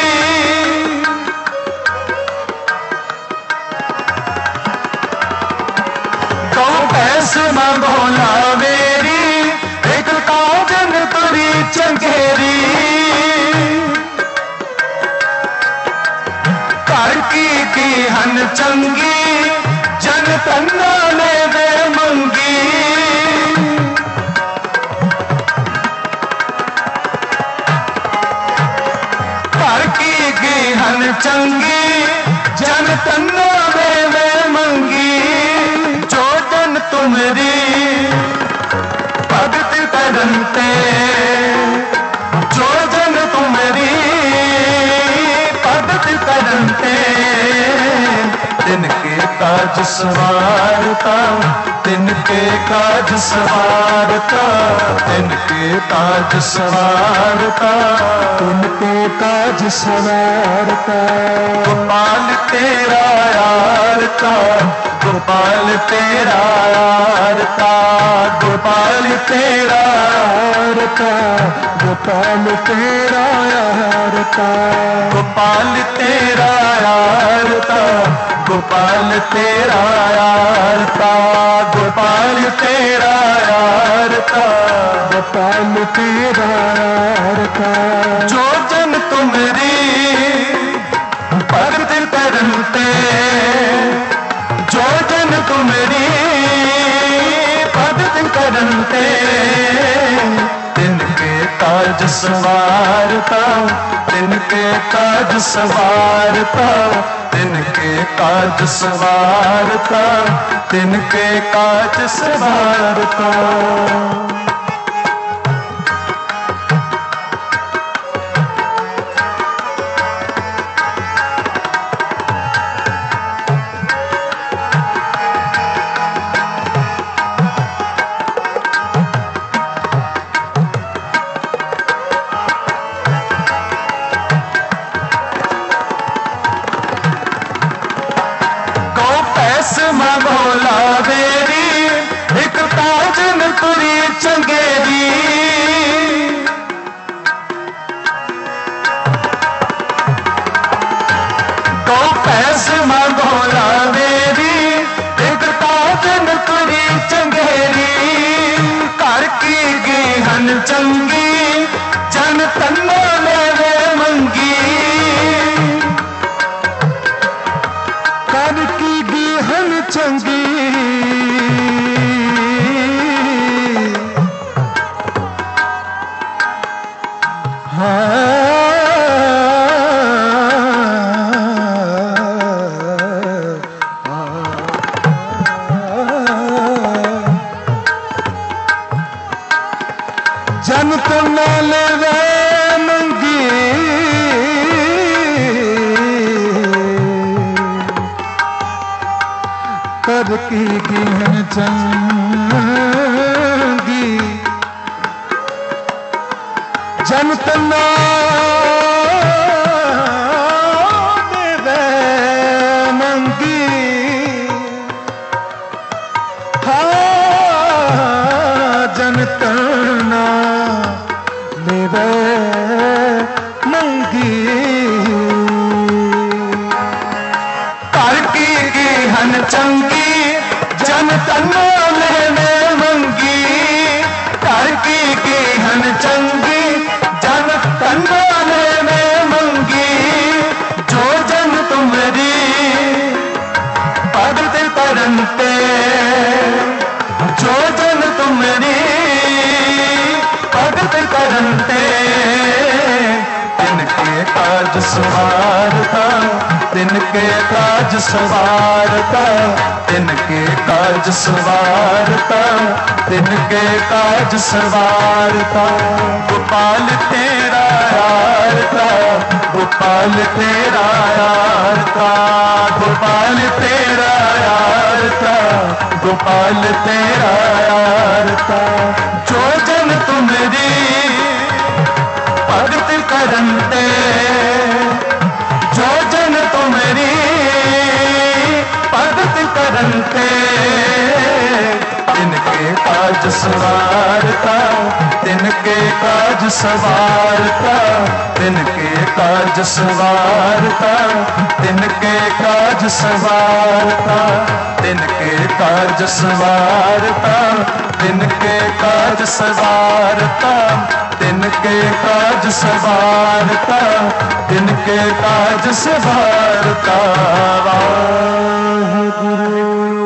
[SPEAKER 1] गौ भैंस मंगोला वेरी एक ताजन तुरी चंगेरी घर की की हन चंगी जन तन्ना ले दे मंगी हन चंगी जन तन्ना में वे मंगी जो जन तुमरी भगत करते जो जन तुमरी भगत करते तिनके काज सवारता तिनके काज सवारता तिनके काज सवारता तिनके काज सवारता गोपाल तेरा यार का गोपाल तेरा यार का गोपाल तेरा यार का गोपाल तेरा यार का गोपाल तेरा यार का गोपाल तेरा यार का गोपाल तेरा यार का गोपाल तेरा यार का जो जन तुमरी भगत करते जो जन तुमरी भगत करते तिनके काज सवारता तिनके काज सवारता तिनके काज सवारता तिनके काज सवारता मंगोला वेरी एक ताजन तुरी चंगे चंगी जन तन्नो लेवे मंगी
[SPEAKER 2] कर की गीहन चंगी जन तन्नो लेवे मंगी कर की गिन चंगी जन तन्नो लेवे मंगी हाँ जन तन्नो लेवे मंगी
[SPEAKER 1] कर की गिहन चंगी जन तन्नो लेवे मंगी कर की गिहन चंगी जन तन्नो लेवे मंगी जो जन तुमरी पद ते तरनते जो जन तुमरी पद ते करनते तिनके काज सवारता तिनके काज सवारता तिनके काज सवारता तिनके काज सवारता गोपाल तेरा यार था गोपाल तेरा यार था गोपाल तेरा यार था गोपाल तेरा यार था जो जन तुमरी भगत करनते जो जन तुमरी भगत करनते तिनके काज सवारता तिनके काज सवारता तिनके काज सवारता तिनके काज सवारता तिनके काज सवारता तिनके काज सवारता तिनके काज सवारता तिनके काज सवारता वाहिगुरु।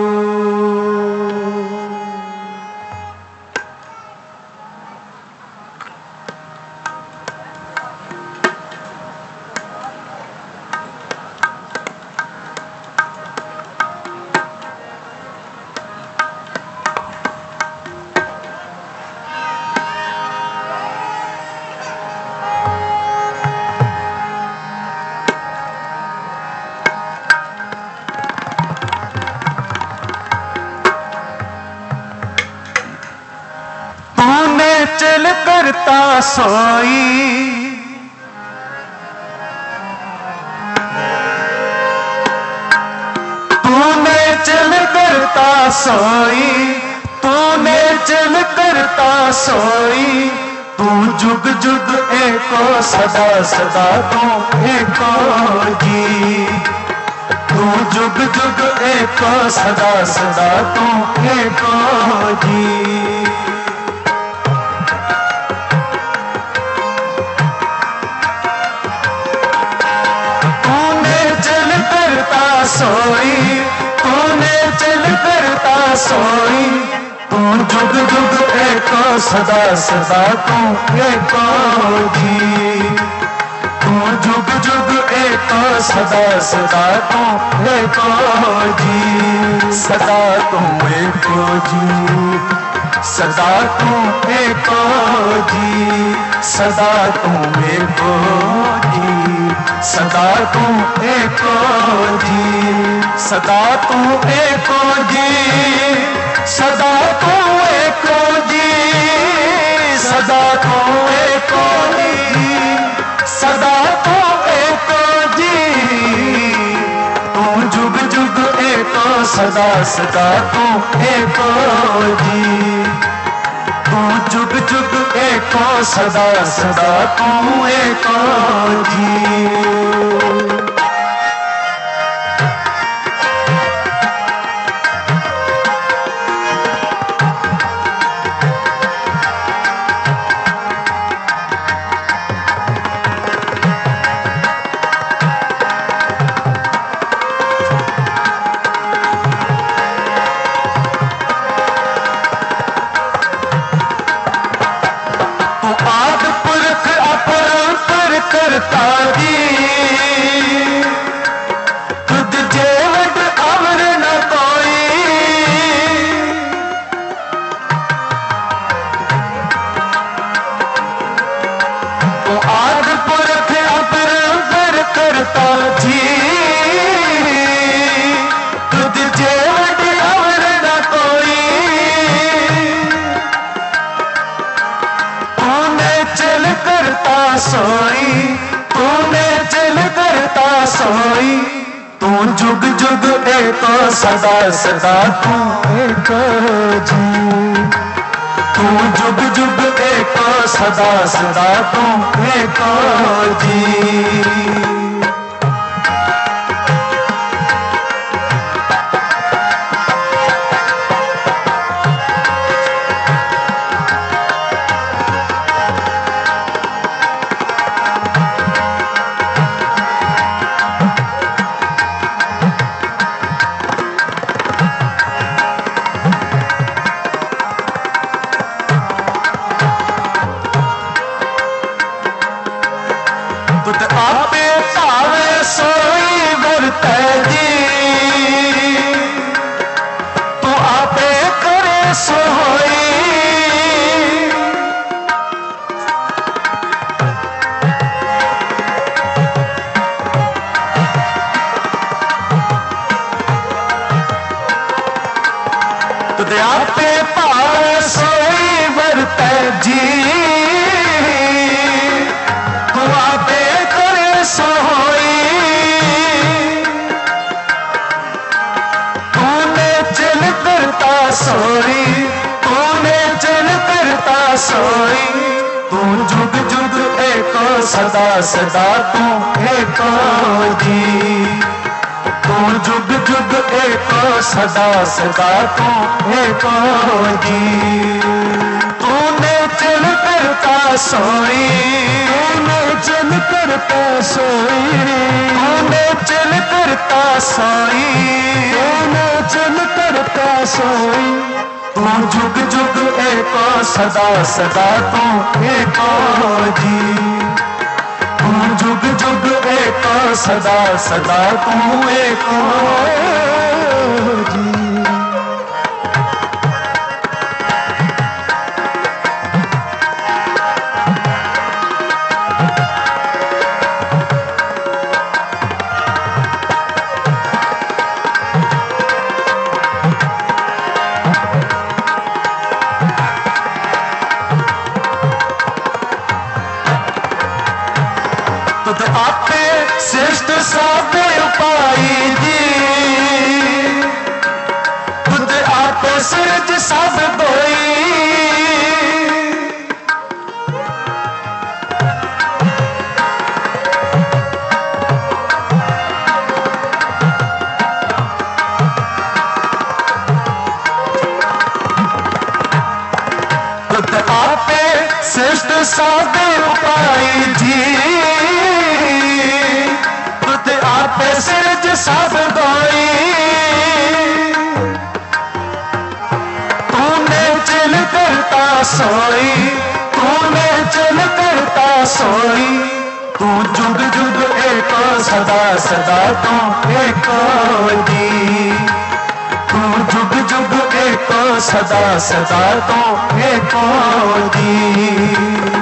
[SPEAKER 1] चल करता सोई तूने चल करता सोई तूने चल करता सोई तू जुग जुग एको सदा सदा तू एको जी तू जुग जुग एको सदा सदा तू एको जी सोई तूने चल करता सोई तू जुग जुग एको सदा सदा तू एको जी तू जुग जुग एको सदा सदा तू एको जी सदा तू एको जी सदा तू एको जी सदा तू एको जी सदा तू एको जी सदा तू एको जी सदा तू एको जी सदा तू एको जी सदा तू एको जी तू जुग जुग एको सदा सदा तू एको जी तू जुग जुग एको सदा सदा तू एको जी। सोई, तू जुग जुग एको सदा सदा तू एको जी। तू जुग जुग एको सदा सदा तू एको जी। आपे तावे सोई वरतै जी, तू आपे करे सोई। तुझे आपे तावे सोई वरतै जी, तू आपे सोई। तूने चल करता सोई, तूने चल करता सोई। तू जुग जुग एको सदा सदा तू एको जी। तू जुग जुग एको सदा सदा तू एको जी। तूने चल करता सोई, तूने चल करता सोई। तूने चल करता सोई, तूने चल करता सोई। तू जुग जुग एको सदा सदा तू एको जी। तू जुग जुग एको सदा सदा तू एको जी। तुझ आपे श्रेष्ठ साधे उपाई जी, तुझ आपे सूरज सब कोई। तुझ आपे श्रेष्ठ साधे उपाई जी, सिरज सब कोई। तूने चल करता सोई, तूने चल करता सोई। तू जुग जुग एको सदा सदा तू एको जी। तू जुग जुग एको सदा सदा तू एको जी।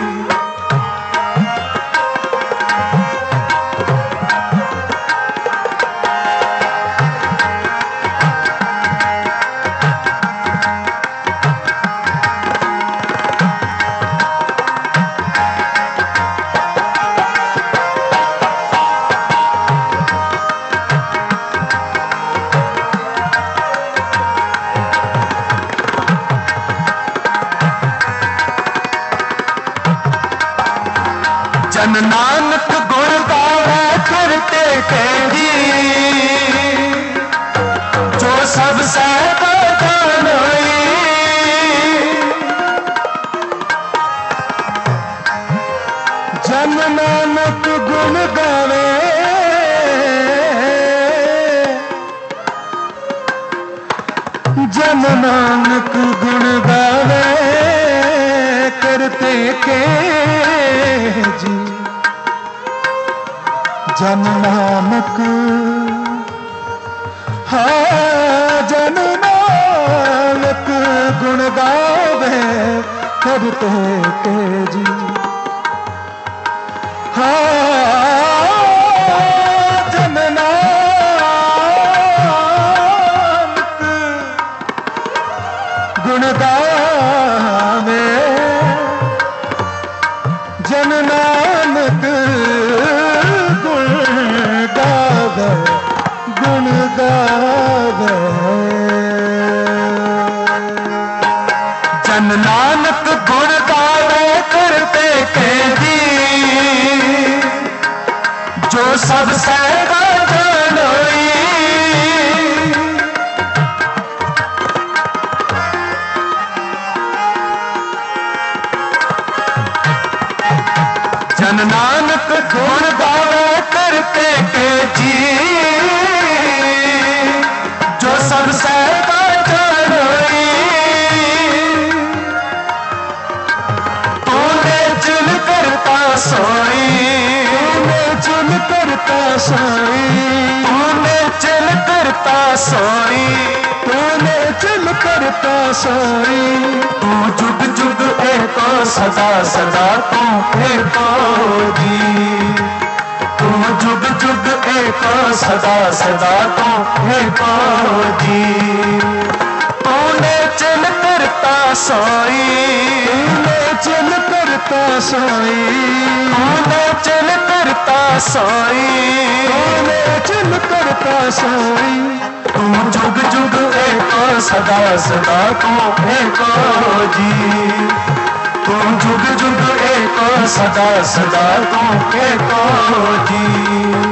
[SPEAKER 1] जन नानक गुण गावे करते तेरी, जो सब सहता जानोई। जन नानक गुण गावे जन नानक गुण गावे करते के जी। जन नानक हाँ जन नानक गुण गावे करते के जी। हाँ जन नानक गुण गावे जन नानक गुण गावे
[SPEAKER 2] गावे।
[SPEAKER 1] जन नानक गुण गावे करते के जी, जो सब सहगा जानोई। जन नानक गुण गावे करते के जी, जो सब सहगा जानोई। तूने चुन करता सोई,
[SPEAKER 2] तूने चुन करता सोई,
[SPEAKER 1] तूने चुन करता सोई,
[SPEAKER 2] तूने चुन करता सोई।
[SPEAKER 1] तू जुग जुग एको सदा सदा तू एको जी। तू जुग जुग एको सदा सदा तू एको जी। तूने चिन करता सोई,
[SPEAKER 2] तूने चुन करता सोई,
[SPEAKER 1] तूने चिन करता सोई,
[SPEAKER 2] तूने चुन करता सोई।
[SPEAKER 1] तू जुग जुग एको सदा सदा तू एको जी। तू जुग जुग एको सदा सदा तू एको जी।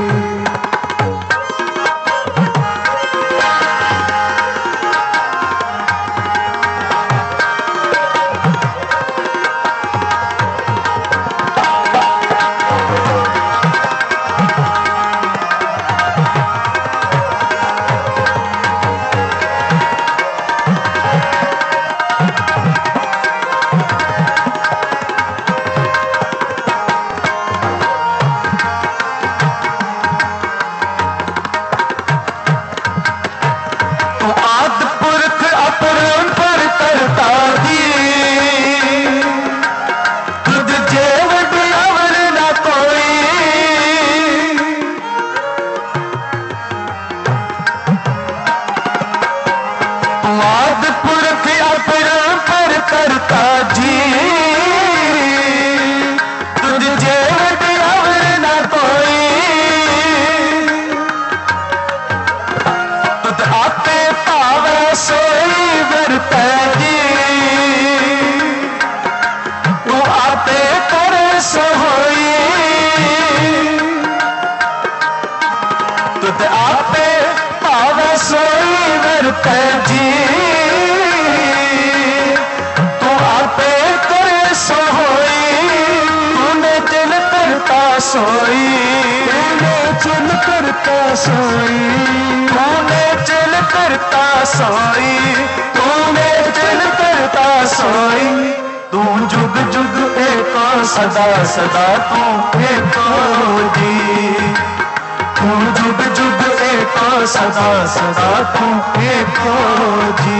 [SPEAKER 1] सोई
[SPEAKER 2] तूने चुन करता सोई,
[SPEAKER 1] तूने चिन करता सोई, तूने चिन करता सोई। तू जुग जुग एको सदा सदा तू एको जी। तू जुग जुग एको सदा सदा तू एको जी।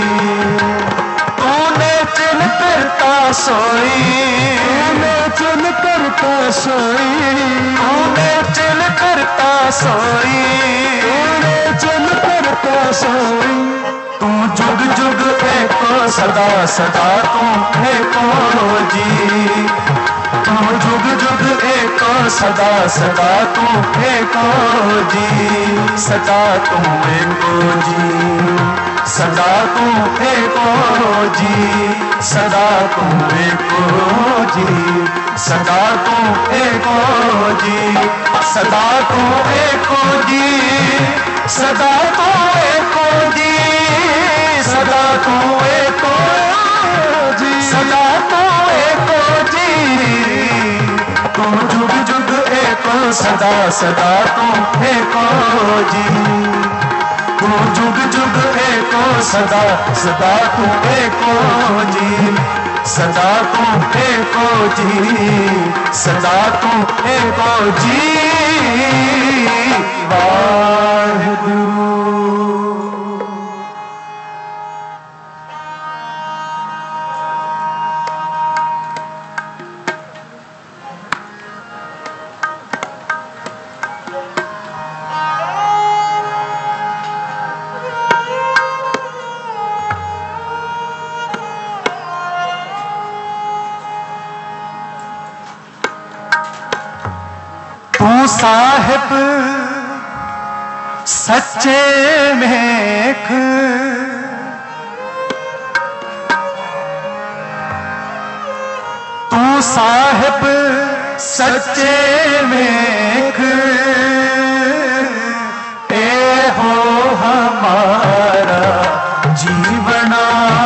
[SPEAKER 1] तूने चिन करता सोई,
[SPEAKER 2] तूने चुन करता सोई,
[SPEAKER 1] तूने चिन करता सोई,
[SPEAKER 2] तूने चुन करता सोई।
[SPEAKER 1] तू जुग जुग एको सदा सदा तू एको जी। तू जुग जुग एको सदा सदा तू एको जी। सदा तू एको जी, सदा तू एको जी, सदा तू एको जी, सदा तू एको जी, सदा तू एको जी, सदा तू एको जी, सदा तू एको जी, सदा तू एको जी। तू जुग जुग एको सदा सदा तू एको जी। तू जुग जुग एको सदा सदा तू एको जी। सदा तू एको जी, सदा तू एको जी। वाहिगुरु। तू साहिब सच्चे मेघ तू साहिब सच्चे मेघ ए हो हमारा जीवना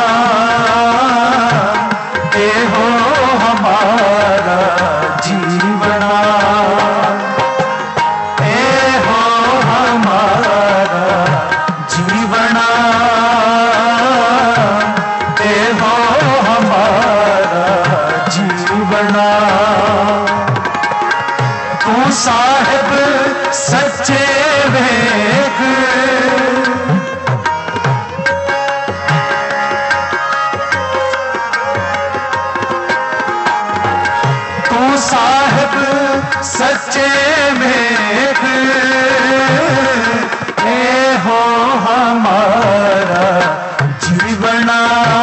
[SPEAKER 1] ए हो हमारा जीवना ए हो हमारा जीवना ए हो हमारा जीवना तू साहिब सच्चे मेघ तू साहिब सच्चे मेघ ए हो हमारा जीवना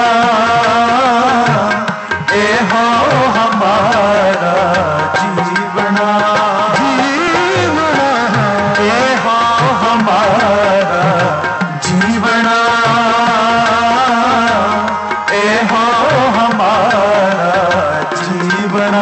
[SPEAKER 1] ए हो हमारा जीवना ए हो हमारा जीवना ए हो हमारा जीवना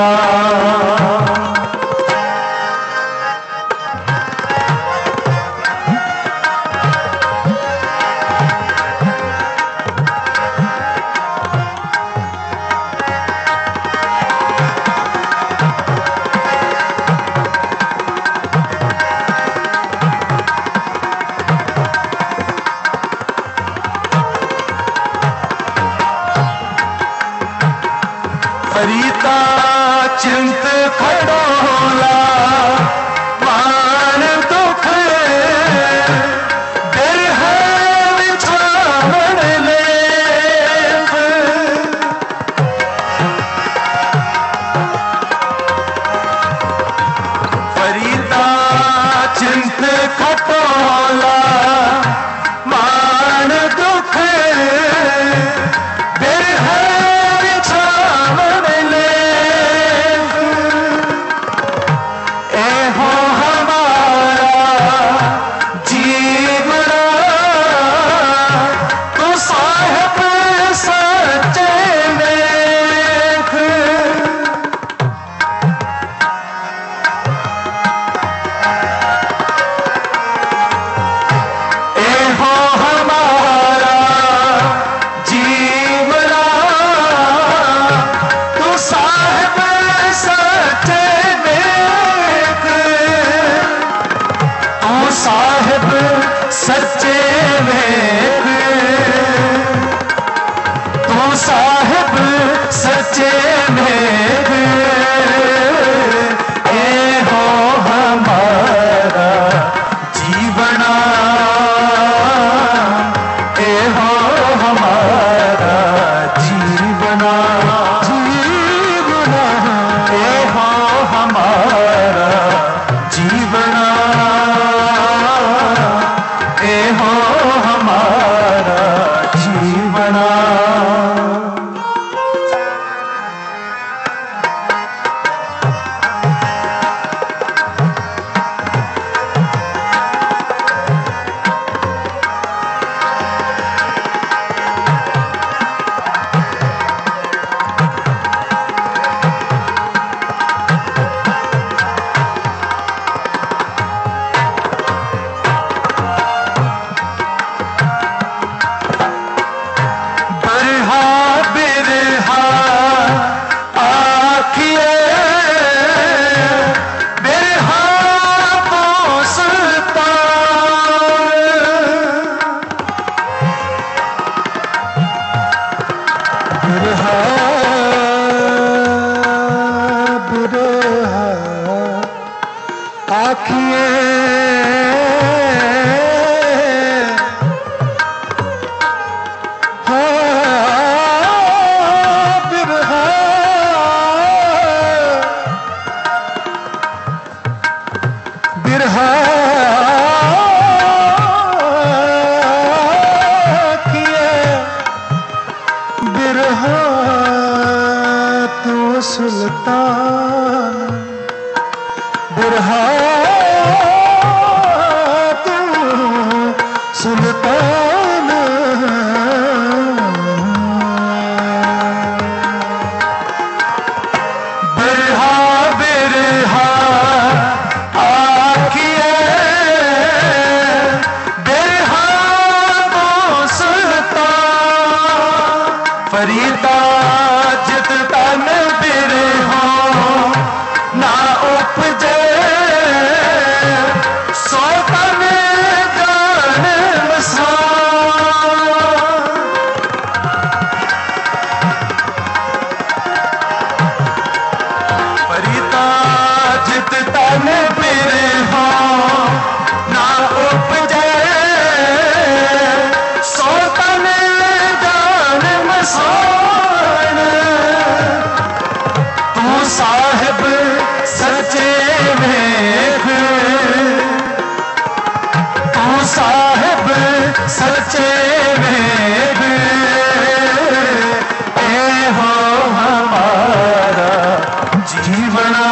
[SPEAKER 1] फरीदा चिंत खड़ोला मान दुख बिरह विछावण लेख फरीदा चिंत खटोला मान दुख बिरह सच्चे मेघ तू साहिब सच्चे मेघ ए हो हमारा जीवना ए हो हमारा जीवना जीवना ए हो हमारा जीवना ए हो हमारा जीवना परीता जित तन बिरे हो ना उपजे सो तन जान बसा। परीता जित तन बिरे हो ना उपजे सो तन जान मसान। तू साहिब सच्चे वेख तू साहिब सच्चे वेख ए हो हमारा जीवना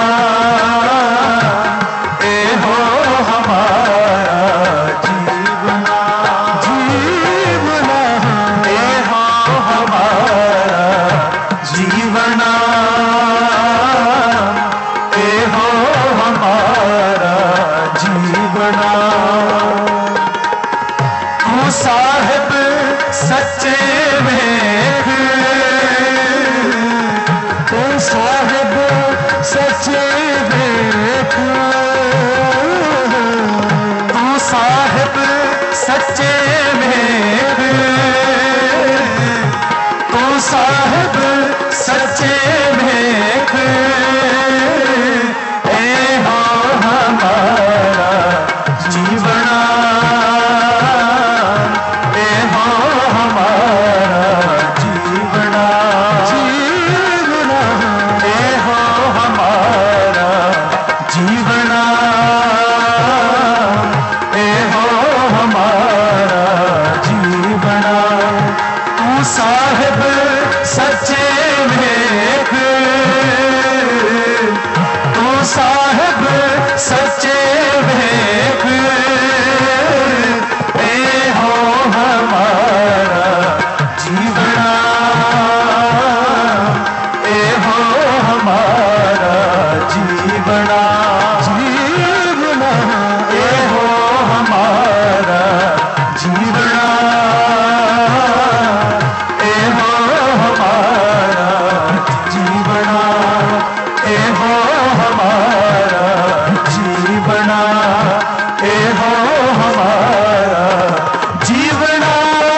[SPEAKER 1] ए हो हमारा जीवना जीवना ए हो हमारा जीवना ए हो हमारा जीवना। तू साहिब सच्चे वेख तू साहिब सच्चे वेख तू साहिब सच्चे वेख तू साहिब सच्चे वेख ए हो हमारा जीवना ए हो हमारा जीवना जीवना ए हो हमारा जीवना ए हो हमारा जीवना। तू साहिब सच्चे वेख तू साहिब सच्चे वेख ए हो हमारा जीवना ए हो हमारा जीवना जीवना ए हो हमारा जीवना ए हो हमारा जीवना ए हो हमारा जीवना ए हो हमारा जीवना।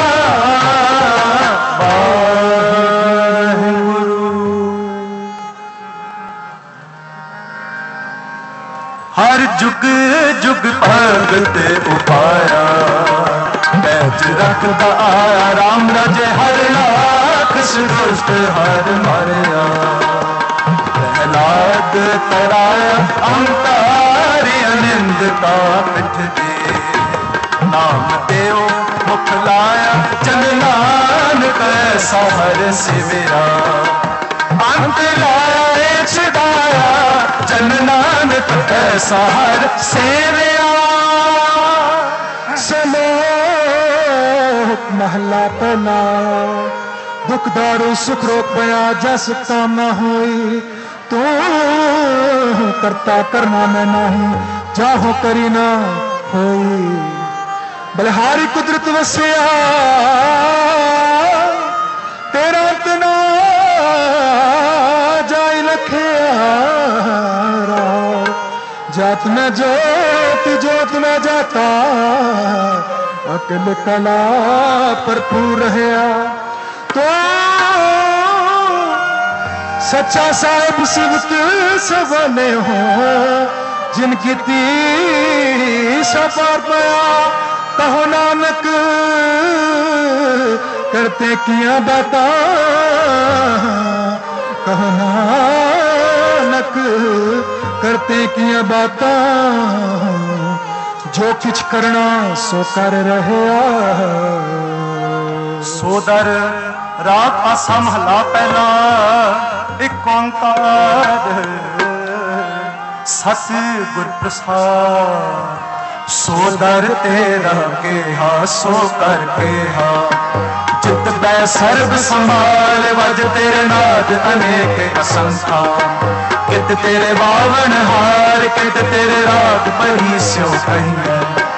[SPEAKER 1] हर जुग जुग भगत उपाया बैठ रखदा आया राम राजे हर लाख सृष्ट हर मारिया। प्रहलाद तराया अंतारी अनिंद का पिठ दे नाम देओ मुख लाया जन नानक ऐसा हर सिविरा। अंत लाया छुड़ाया जन नानक ऐसा हर सेविया।
[SPEAKER 2] सलोक महला पहला दुख दारू सुख रोक पया जस काम न होई तू करता करना मैं नहीं चाहो करी ना होई। बलिहारी कुदरत वसिया तेरा तना जाई लखिया जात में जोत जोत में जाता अकल कला भरपूर रहा। तो सच्चा साहिब सिवत सवाने हो जिनकी ती सफर पया कहो नानक करते किया बाता कहो नानक करते किया बाता जो कुछ करना सो कर रहे।
[SPEAKER 1] सोदर राग आसा महला पहला एक ओंकार सत गुर प्रसाद। सोदर तेरा के हा सो कर के हा चित बै सर्व संभाल वज तेरे नाद अनेक असंख्या। कित तेरे बावन हार कित तेरे राग पही स्यो कहीं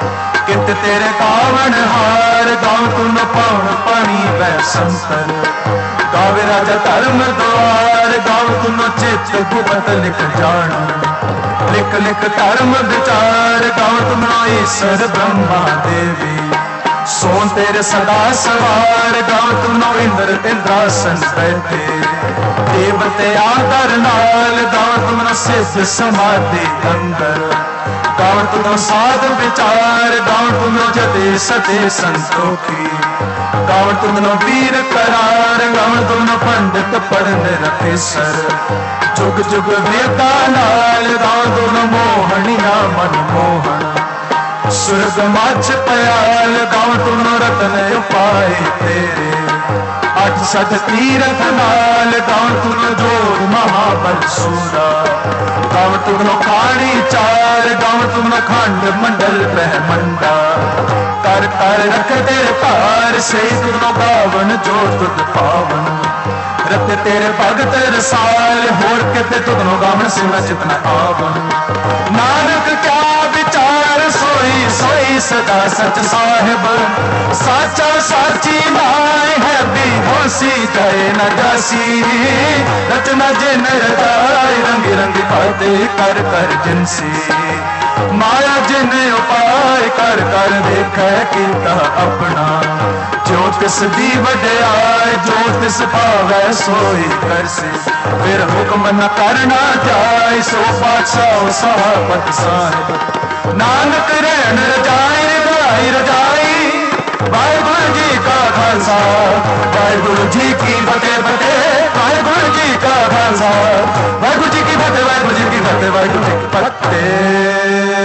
[SPEAKER 1] कित तेरे कावण हार गाँव तुम पाउन पानी वै संतर गावे राजा धर्म द्वार गाँव तुम चित गुपत लिख जान लिख लिख धर्म विचार गाँव तुम ईश्वर ब्रह्मा देवी सोन तेरे सदा सवार गाँव तुम इंद्र इंद्रासन बैठे देवते आदर नाल गाँव तुम सिद्ध समाधि अंदर गाँव तुम साध विचार गाँव तुम जते सते संतोखी गाँव तुम वीर करार गाँव तुम पंडित पढ़न रखेसर जुग जुग वेदा नाल गाँव तुम मोहनिया मनमोहन सुरग मच पयाल गाँव तुम रतन उपाय तेरे अठ सठ तीरथ नाल गाँव तुम जोर महाबल सूरा गाँव तुम खाड़ी चार गाँव तुम खंड मंडल ब्रह्मंडा कर कर रख तेरे पार से तुम गावन जो तुद पावन रत तेरे भगत रसाल होर किते तुद गावन सिवा चितना आवन नानक क्या विचार सोई सोई सदा सच साहिब साचा साची नाय है भी होसी जाए न जासी रचना जिन रचाए रंग रंग बाते कर कर जिनसी माया जिन उपाय कर कर देख कीता अपना जो तिस दी वड्याई जो तिस भावै सोई करसे फिर हुक्म न करना जाए सो पातशाह साहबत साहिब नानक रहन रजाई रजाई रजाई वाहिगुरु जी का खालसा वाहिगुरु जी की फतेह फतेह वाहिगुरु जी का खालसा वाहिगुरु जी की फतेह वाहिगुरु जी की फतेह वाहिगुरु जी की फतेह।